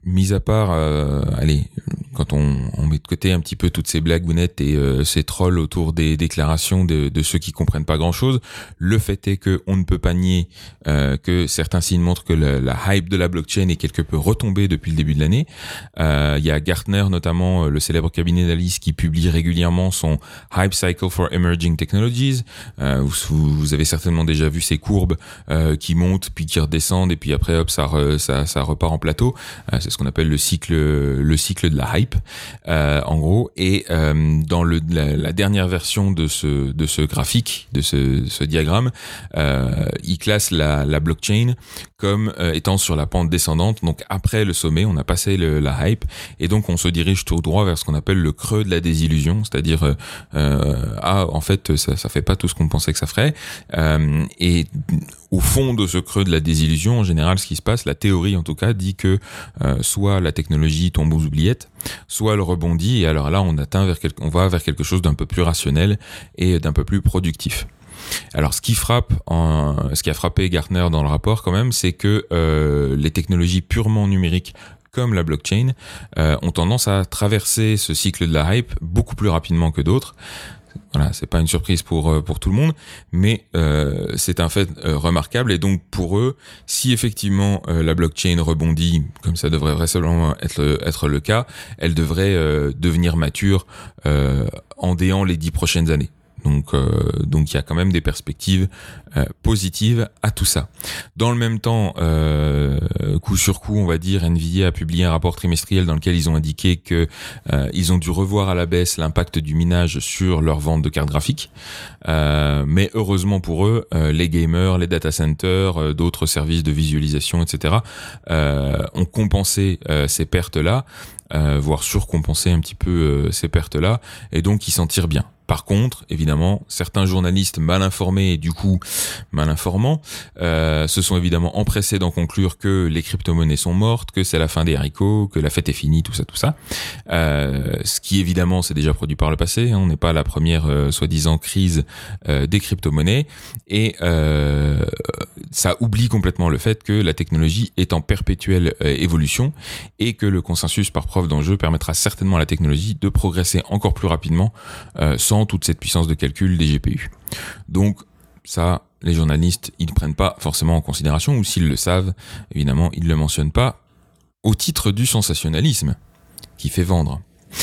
mis à part, euh, allez, quand on, on met de côté un petit peu toutes ces blagounettes et euh, ces trolls autour des déclarations de, de ceux qui comprennent pas grand-chose, le fait est que on ne peut pas nier euh, que certains signes montrent que la, la hype de la blockchain est quelque peu retombée depuis le début de l'année. Euh, il y a Gartner notamment, le célèbre cabinet d'analyse, qui publie régulièrement son Hype Cycle for Emerging Technologies. Euh, vous, vous avez certainement déjà vu ces courbes euh, qui montent puis qui redescendent et puis après hop ça re, ça, ça repart en plateau. Euh, c'est ce qu'on appelle le cycle le cycle de la hype. Euh, en gros, et euh, dans le, la, la dernière version de ce de ce graphique, de ce, ce diagramme, euh, il classe la, la blockchain comme euh, étant sur la pente descendante. Donc après le sommet, on a passé le, la hype, et donc on se dirige tout droit vers ce qu'on appelle le creux de la désillusion, c'est-à-dire euh, euh, ah en fait ça ça fait pas tout ce qu'on pensait que ça ferait. Euh, et au fond de ce creux de la désillusion, en général, ce qui se passe, la théorie en tout cas, dit que euh, soit la technologie tombe aux oubliettes, soit elle rebondit, et alors là, on atteint vers quelque, on va vers quelque chose d'un peu plus rationnel et d'un peu plus productif. Alors, ce qui frappe, en, ce qui a frappé Gartner dans le rapport quand même, c'est que euh, les technologies purement numériques comme la blockchain euh, ont tendance à traverser ce cycle de la hype beaucoup plus rapidement que d'autres. Voilà, c'est pas une surprise pour pour tout le monde, mais euh, c'est un fait euh, remarquable. Et donc pour eux, si effectivement euh, la blockchain rebondit, comme ça devrait vraisemblablement être être le cas, elle devrait euh, devenir mature euh, en déant les dix prochaines années. Donc, euh, donc il y a quand même des perspectives euh, positives à tout ça. Dans le même temps, euh, coup sur coup, on va dire, Nvidia a publié un rapport trimestriel dans lequel ils ont indiqué que euh, ils ont dû revoir à la baisse l'impact du minage sur leur vente de cartes graphiques. Euh, mais heureusement pour eux, euh, les gamers, les data centers, euh, d'autres services de visualisation, et cetera, euh, ont compensé euh, ces pertes-là, euh, voire surcompensé un petit peu euh, ces pertes-là, et donc ils s'en tirent bien. Par contre, évidemment, certains journalistes mal informés et du coup mal informant euh, se sont évidemment empressés d'en conclure que les crypto-monnaies sont mortes, que c'est la fin des haricots, que la fête est finie, tout ça, tout ça. Euh, ce qui évidemment s'est déjà produit par le passé. Hein, on n'est pas à la première euh, soi-disant crise euh, des crypto-monnaies, et euh, ça oublie complètement le fait que la technologie est en perpétuelle euh, évolution et que le consensus par preuve d'enjeu permettra certainement à la technologie de progresser encore plus rapidement euh, sans toute cette puissance de calcul des G P U. Donc ça, les journalistes, ils ne prennent pas forcément en considération, ou s'ils le savent, évidemment, ils ne le mentionnent pas au titre du sensationnalisme qui fait vendre.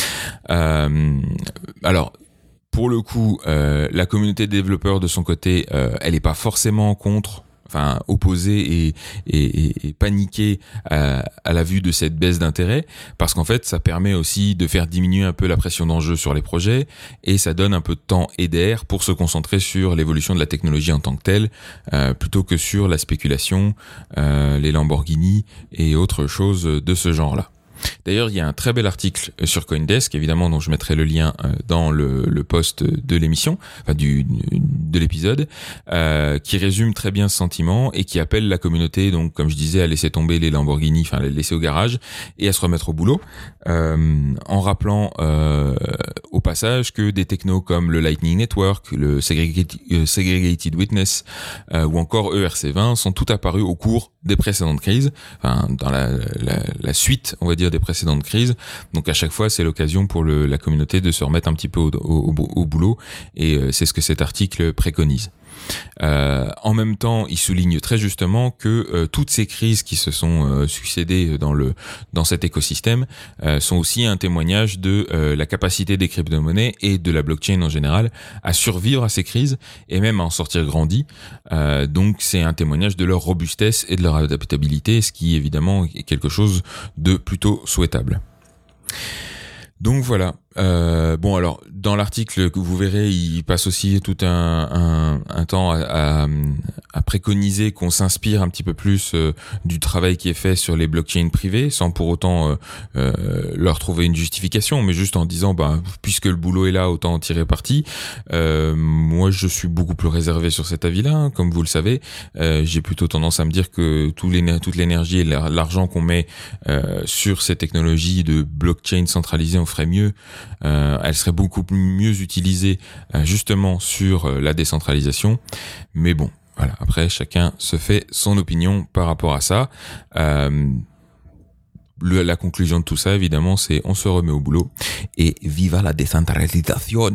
Euh, alors, pour le coup, euh, la communauté de développeurs de son côté, euh, elle n'est pas forcément contre, enfin opposée et, et, et paniquée à, à la vue de cette baisse d'intérêt, parce qu'en fait ça permet aussi de faire diminuer un peu la pression d'enjeu sur les projets, et ça donne un peu de temps et d'air pour se concentrer sur l'évolution de la technologie en tant que telle, euh, plutôt que sur la spéculation, euh, les Lamborghini et autres choses de ce genre-là. D'ailleurs, il y a un très bel article sur CoinDesk, évidemment, dont je mettrai le lien dans le, le post de l'émission, enfin du, de l'épisode, euh, qui résume très bien ce sentiment et qui appelle la communauté, donc comme je disais, à laisser tomber les Lamborghini, enfin les laisser au garage et à se remettre au boulot, euh, en rappelant euh, au passage que des technos comme le Lightning Network, le Segregated, euh, Segregated Witness euh, ou encore E R C vingt sont tout apparus au cours des précédentes crises, enfin dans la, la, la suite, on va dire, des précédentes crises. Donc à chaque fois, c'est l'occasion pour le, la communauté de se remettre un petit peu au, au, au boulot, et euh, c'est ce que cet article préconise. Euh, en même temps, il souligne très justement que euh, toutes ces crises qui se sont euh, succédées dans le dans cet écosystème euh, sont aussi un témoignage de euh, la capacité des crypto-monnaies et de la blockchain en général à survivre à ces crises et même à en sortir grandi. Euh, donc c'est un témoignage de leur robustesse et de leur adaptabilité, ce qui évidemment est quelque chose de plutôt souhaitable. Donc voilà. Euh, bon alors dans l'article que vous verrez, il passe aussi tout un, un, un temps à, à, à préconiser qu'on s'inspire un petit peu plus euh, du travail qui est fait sur les blockchains privées, sans pour autant euh, euh, leur trouver une justification, mais juste en disant bah puisque le boulot est là, autant en tirer parti. Euh, moi je suis beaucoup plus réservé sur cet avis-là, hein, comme vous le savez. Euh, j'ai plutôt tendance à me dire que tout l'éner- toute l'énergie et l'argent qu'on met euh, sur ces technologies de blockchain centralisées, on ferait mieux. Euh, elle serait beaucoup mieux utilisée euh, justement sur euh, la décentralisation. Mais bon, voilà. Après, chacun se fait son opinion par rapport à ça. Euh, le, la conclusion de tout ça, évidemment, c'est on se remet au boulot et viva la décentralisation.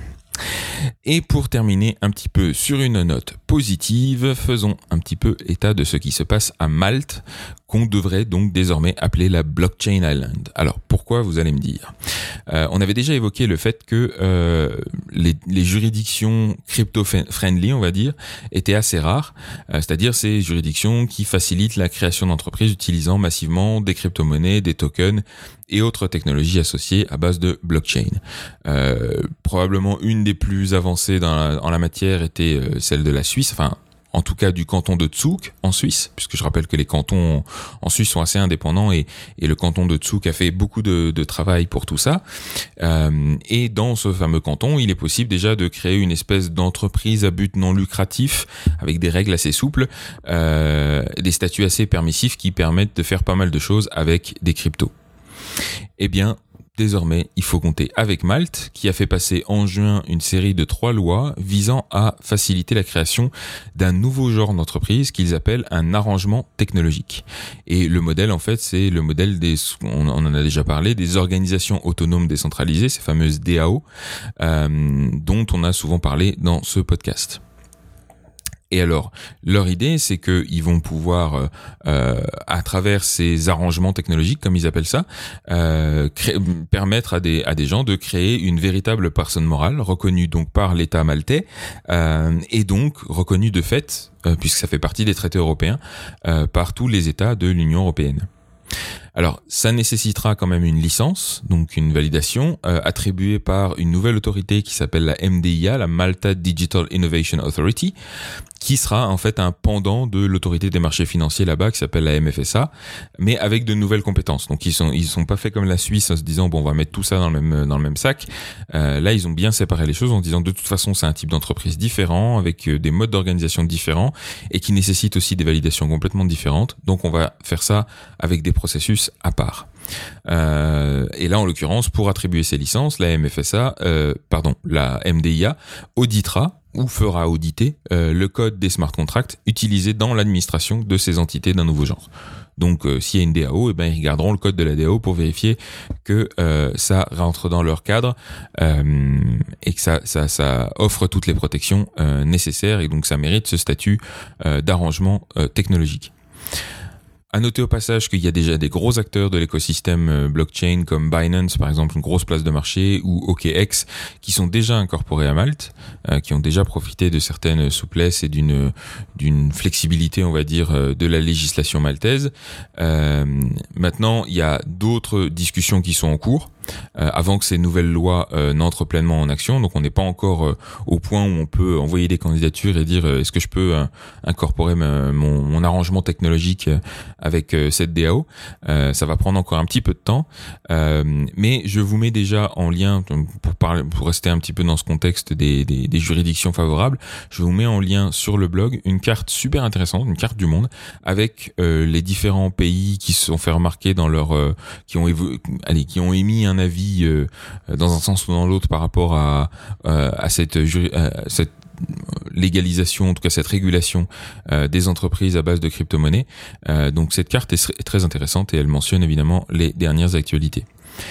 Et pour terminer un petit peu sur une note positive, faisons un petit peu état de ce qui se passe à Malte, qu'on devrait donc désormais appeler la Blockchain Island. Alors pourquoi, vous allez me dire. Euh, on avait déjà évoqué le fait que euh, les, les juridictions crypto-friendly, on va dire, étaient assez rares, euh, c'est-à-dire ces juridictions qui facilitent la création d'entreprises utilisant massivement des crypto-monnaies, des tokens et autres technologies associées à base de blockchain. Euh, probablement une des plus avancées dans la, en la matière était euh, celle de la Suisse, enfin en tout cas du canton de Zug en Suisse, puisque je rappelle que les cantons en Suisse sont assez indépendants et, et le canton de Zug a fait beaucoup de, de travail pour tout ça. Euh, et dans ce fameux canton, il est possible déjà de créer une espèce d'entreprise à but non lucratif avec des règles assez souples, euh, des statuts assez permissifs qui permettent de faire pas mal de choses avec des cryptos. Eh bien, désormais, il faut compter avec Malte, qui a fait passer en juin une série de trois lois visant à faciliter la création d'un nouveau genre d'entreprise qu'ils appellent un arrangement technologique. Et le modèle, en fait, c'est le modèle des, on en a déjà parlé, des organisations autonomes décentralisées, ces fameuses D A O, euh, dont on a souvent parlé dans ce podcast. Et alors, leur idée, c'est qu'ils vont pouvoir, euh, à travers ces arrangements technologiques, comme ils appellent ça, euh, créer, permettre à des à des gens de créer une véritable personne morale, reconnue donc par l'État maltais, euh, et donc reconnue de fait, euh, puisque ça fait partie des traités européens, euh, par tous les États de l'Union européenne. Alors, ça nécessitera quand même une licence, donc une validation, euh, attribuée par une nouvelle autorité qui s'appelle la M D I A, la Malta Digital Innovation Authority, qui sera en fait un pendant de l'autorité des marchés financiers là-bas, qui s'appelle la M F S A, mais avec de nouvelles compétences. Donc ils sont ils sont pas faits comme la Suisse en se disant bon on va mettre tout ça dans le même dans le même sac. Euh, là ils ont bien séparé les choses en disant de toute façon c'est un type d'entreprise différent avec des modes d'organisation différents et qui nécessite aussi des validations complètement différentes. Donc on va faire ça avec des processus à part. Euh, et là en l'occurrence pour attribuer ces licences, la M F S A, euh, pardon, la M D I A auditera ou fera auditer euh, le code des smart contracts utilisés dans l'administration de ces entités d'un nouveau genre. Donc euh, s'il y a une D A O, eh ben ils regarderont le code de la D A O pour vérifier que euh, ça rentre dans leur cadre euh, et que ça, ça, ça offre toutes les protections euh, nécessaires et donc ça mérite ce statut euh, d'arrangement euh, technologique. À noter au passage qu'il y a déjà des gros acteurs de l'écosystème blockchain comme Binance, par exemple, une grosse place de marché, ou O K X, qui sont déjà incorporés à Malte, euh, qui ont déjà profité de certaines souplesses et d'une d'une flexibilité, on va dire, de la législation maltaise. Euh, maintenant, il y a d'autres discussions qui sont en cours. Euh, avant que ces nouvelles lois euh, n'entrent pleinement en action. Donc on n'est pas encore euh, au point où on peut envoyer des candidatures et dire euh, est-ce que je peux euh, incorporer ma, mon, mon arrangement technologique euh, avec euh, cette D A O. Euh, ça va prendre encore un petit peu de temps, euh, mais je vous mets déjà en lien pour parler, pour rester un petit peu dans ce contexte des, des, des juridictions favorables. Je vous mets en lien sur le blog une carte super intéressante, une carte du monde avec euh, les différents pays qui se sont fait remarquer dans leur, euh, qui ont évo- allez, qui ont émis un avis euh, dans un sens ou dans l'autre par rapport à euh, à cette juri- à cette légalisation, en tout cas cette régulation euh, des entreprises à base de crypto-monnaies. Euh, donc cette carte est, est très intéressante et elle mentionne évidemment les dernières actualités.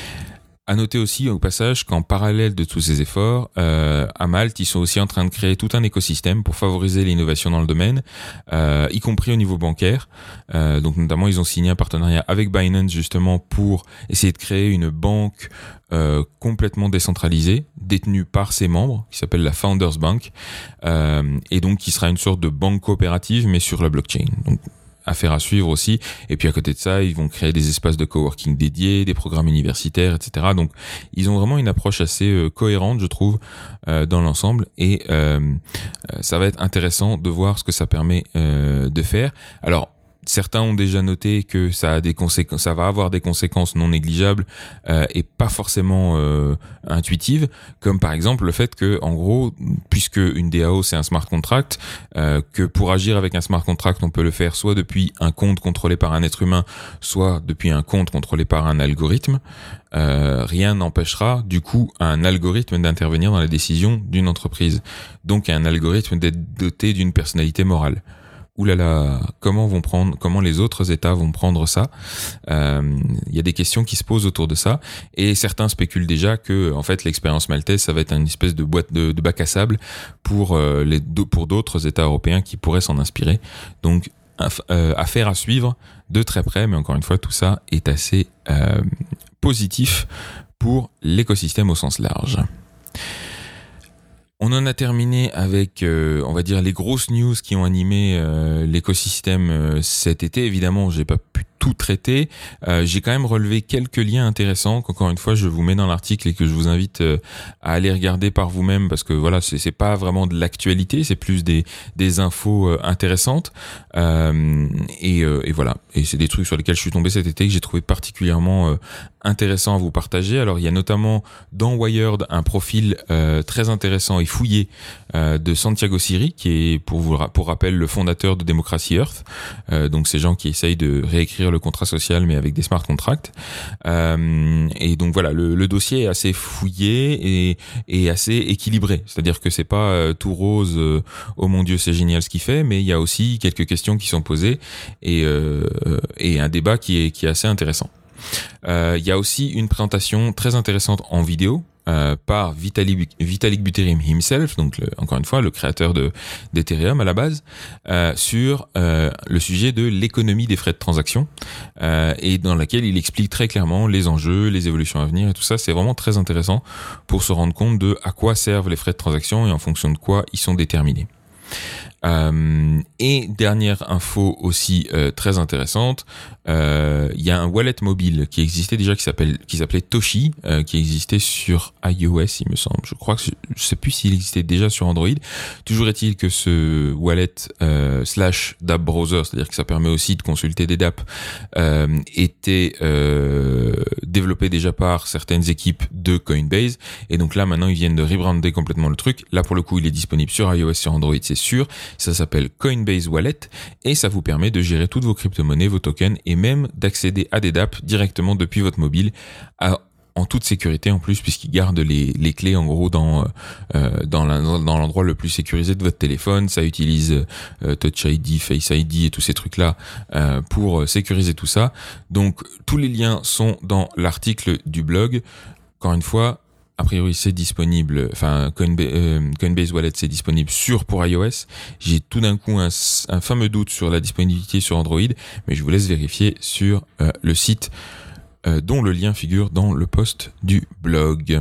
À noter aussi au passage qu'en parallèle de tous ces efforts, euh, à Malte, ils sont aussi en train de créer tout un écosystème pour favoriser l'innovation dans le domaine, euh, y compris au niveau bancaire. Euh, donc notamment, ils ont signé un partenariat avec Binance justement pour essayer de créer une banque euh, complètement décentralisée, détenue par ses membres, qui s'appelle la Founders Bank, euh, et donc qui sera une sorte de banque coopérative mais sur la blockchain. Donc affaire à suivre aussi. Et puis à côté de ça, ils vont créer des espaces de coworking dédiés, des programmes universitaires, et cetera. Donc ils ont vraiment une approche assez euh, cohérente, je trouve, euh, dans l'ensemble. Et euh, ça va être intéressant de voir ce que ça permet euh, de faire. Alors, certains ont déjà noté que ça a des conséquences, ça va avoir des conséquences non négligeables euh, et pas forcément euh, intuitives, comme par exemple le fait que, en gros, puisque une D A O c'est un smart contract, euh, que pour agir avec un smart contract, on peut le faire soit depuis un compte contrôlé par un être humain, soit depuis un compte contrôlé par un algorithme. Euh, rien n'empêchera du coup un algorithme d'intervenir dans les décisions d'une entreprise, donc un algorithme d'être doté d'une personnalité morale. oulala, comment vont prendre, comment les autres États vont prendre ça. Euh, il y a des questions qui se posent autour de ça, et certains spéculent déjà que, en fait, l'expérience maltaise, ça va être une espèce de boîte de, de bac à sable pour euh, les pour d'autres États européens qui pourraient s'en inspirer. Donc, euh, affaire à suivre de très près, mais encore une fois, tout ça est assez euh, positif pour l'écosystème au sens large. On en a terminé avec, euh, on va dire, les grosses news qui ont animé euh, l'écosystème euh, cet été. Évidemment, j'ai pas pu tout traiter. Euh, j'ai quand même relevé quelques liens intéressants qu'encore une fois, je vous mets dans l'article et que je vous invite euh, à aller regarder par vous-même, parce que voilà, c'est, c'est pas vraiment de l'actualité, c'est plus des des infos euh, intéressantes. Euh, et, euh, et voilà, et c'est des trucs sur lesquels je suis tombé cet été que j'ai trouvé particulièrement euh, intéressant à vous partager. Alors, il y a notamment dans Wired un profil euh, très intéressant et fouillé euh, de Santiago Siri, qui est, pour vous pour rappel, le fondateur de Democracy Earth. Euh, donc, ces gens qui essayent de réécrire le contrat social, mais avec des smart contracts. Euh, et donc voilà, le, le dossier est assez fouillé et, et assez équilibré. C'est-à-dire que c'est pas euh, tout rose. Euh, oh mon Dieu, c'est génial ce qu'il fait, mais il y a aussi quelques questions qui sont posées et, euh, et un débat qui est qui est assez intéressant. Euh, il y a aussi une présentation très intéressante en vidéo euh, par Vitalik, Vitalik Buterin himself, donc le, encore une fois le créateur de d'Ethereum à la base, euh, sur euh, le sujet de l'économie des frais de transaction, euh, et dans laquelle il explique très clairement les enjeux, les évolutions à venir et tout ça. C'est vraiment très intéressant pour se rendre compte de à quoi servent les frais de transaction et en fonction de quoi ils sont déterminés. Euh, et dernière info aussi euh, très intéressante, il euh, y a un wallet mobile qui existait déjà qui s'appelle qui s'appelait Toshi, euh, qui existait sur iOS, il me semble. Je crois que je, je sais plus s'il existait déjà sur Android. Toujours est-il que ce wallet euh, slash d'app browser, c'est-à-dire que ça permet aussi de consulter des dapps, euh, était euh, développé déjà par certaines équipes de Coinbase, et donc là maintenant ils viennent de rebrander complètement le truc. Là pour le coup il est disponible sur iOS, sur Android, c'est sûr. Ça s'appelle Coinbase Wallet et ça vous permet de gérer toutes vos crypto-monnaies, vos tokens et même d'accéder à des dapps directement depuis votre mobile à, en toute sécurité en plus, puisqu'il garde les, les clés en gros dans, euh, dans, la, dans l'endroit le plus sécurisé de votre téléphone. Ça utilise euh, Touch I D, Face I D et tous ces trucs-là euh, pour sécuriser tout ça. Donc tous les liens sont dans l'article du blog. Encore une fois, a priori, c'est disponible, enfin, Coinbase, euh, Coinbase Wallet, c'est disponible sur pour iOS. J'ai tout d'un coup un, un fameux doute sur la disponibilité sur Android, mais je vous laisse vérifier sur euh, le site euh, dont le lien figure dans le post du blog.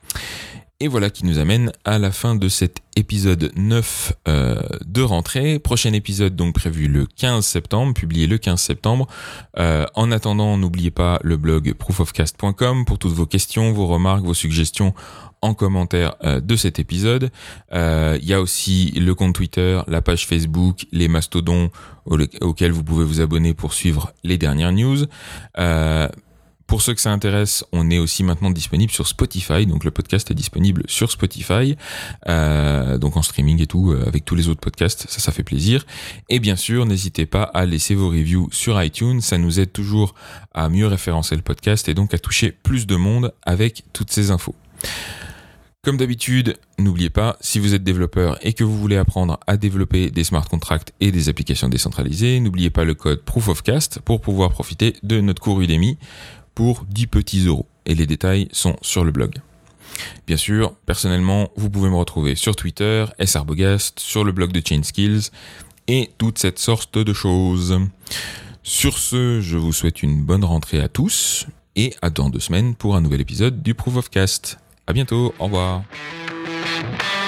Et voilà qui nous amène à la fin de cet épisode neuf euh, de rentrée. Prochain épisode donc prévu le quinze septembre, publié le quinze septembre. Euh, en attendant, n'oubliez pas le blog proof of cast point com pour toutes vos questions, vos remarques, vos suggestions en commentaire euh, de cet épisode. Il euh, y a aussi le compte Twitter, la page Facebook, les mastodons au- auxquels vous pouvez vous abonner pour suivre les dernières news. Euh, Pour ceux que ça intéresse, on est aussi maintenant disponible sur Spotify, donc le podcast est disponible sur Spotify, euh, donc en streaming et tout, euh, avec tous les autres podcasts, ça, ça fait plaisir. Et bien sûr, n'hésitez pas à laisser vos reviews sur iTunes, ça nous aide toujours à mieux référencer le podcast et donc à toucher plus de monde avec toutes ces infos. Comme d'habitude, n'oubliez pas, si vous êtes développeur et que vous voulez apprendre à développer des smart contracts et des applications décentralisées, n'oubliez pas le code ProofOfCast pour pouvoir profiter de notre cours Udemy pour dix petits euros. Et les détails sont sur le blog. Bien sûr, personnellement, vous pouvez me retrouver sur Twitter, sarbogast, sur le blog de ChainSkills et toute cette sorte de choses. Sur ce, je vous souhaite une bonne rentrée à tous et à dans deux semaines pour un nouvel épisode du Proof of Cast. À bientôt, au revoir.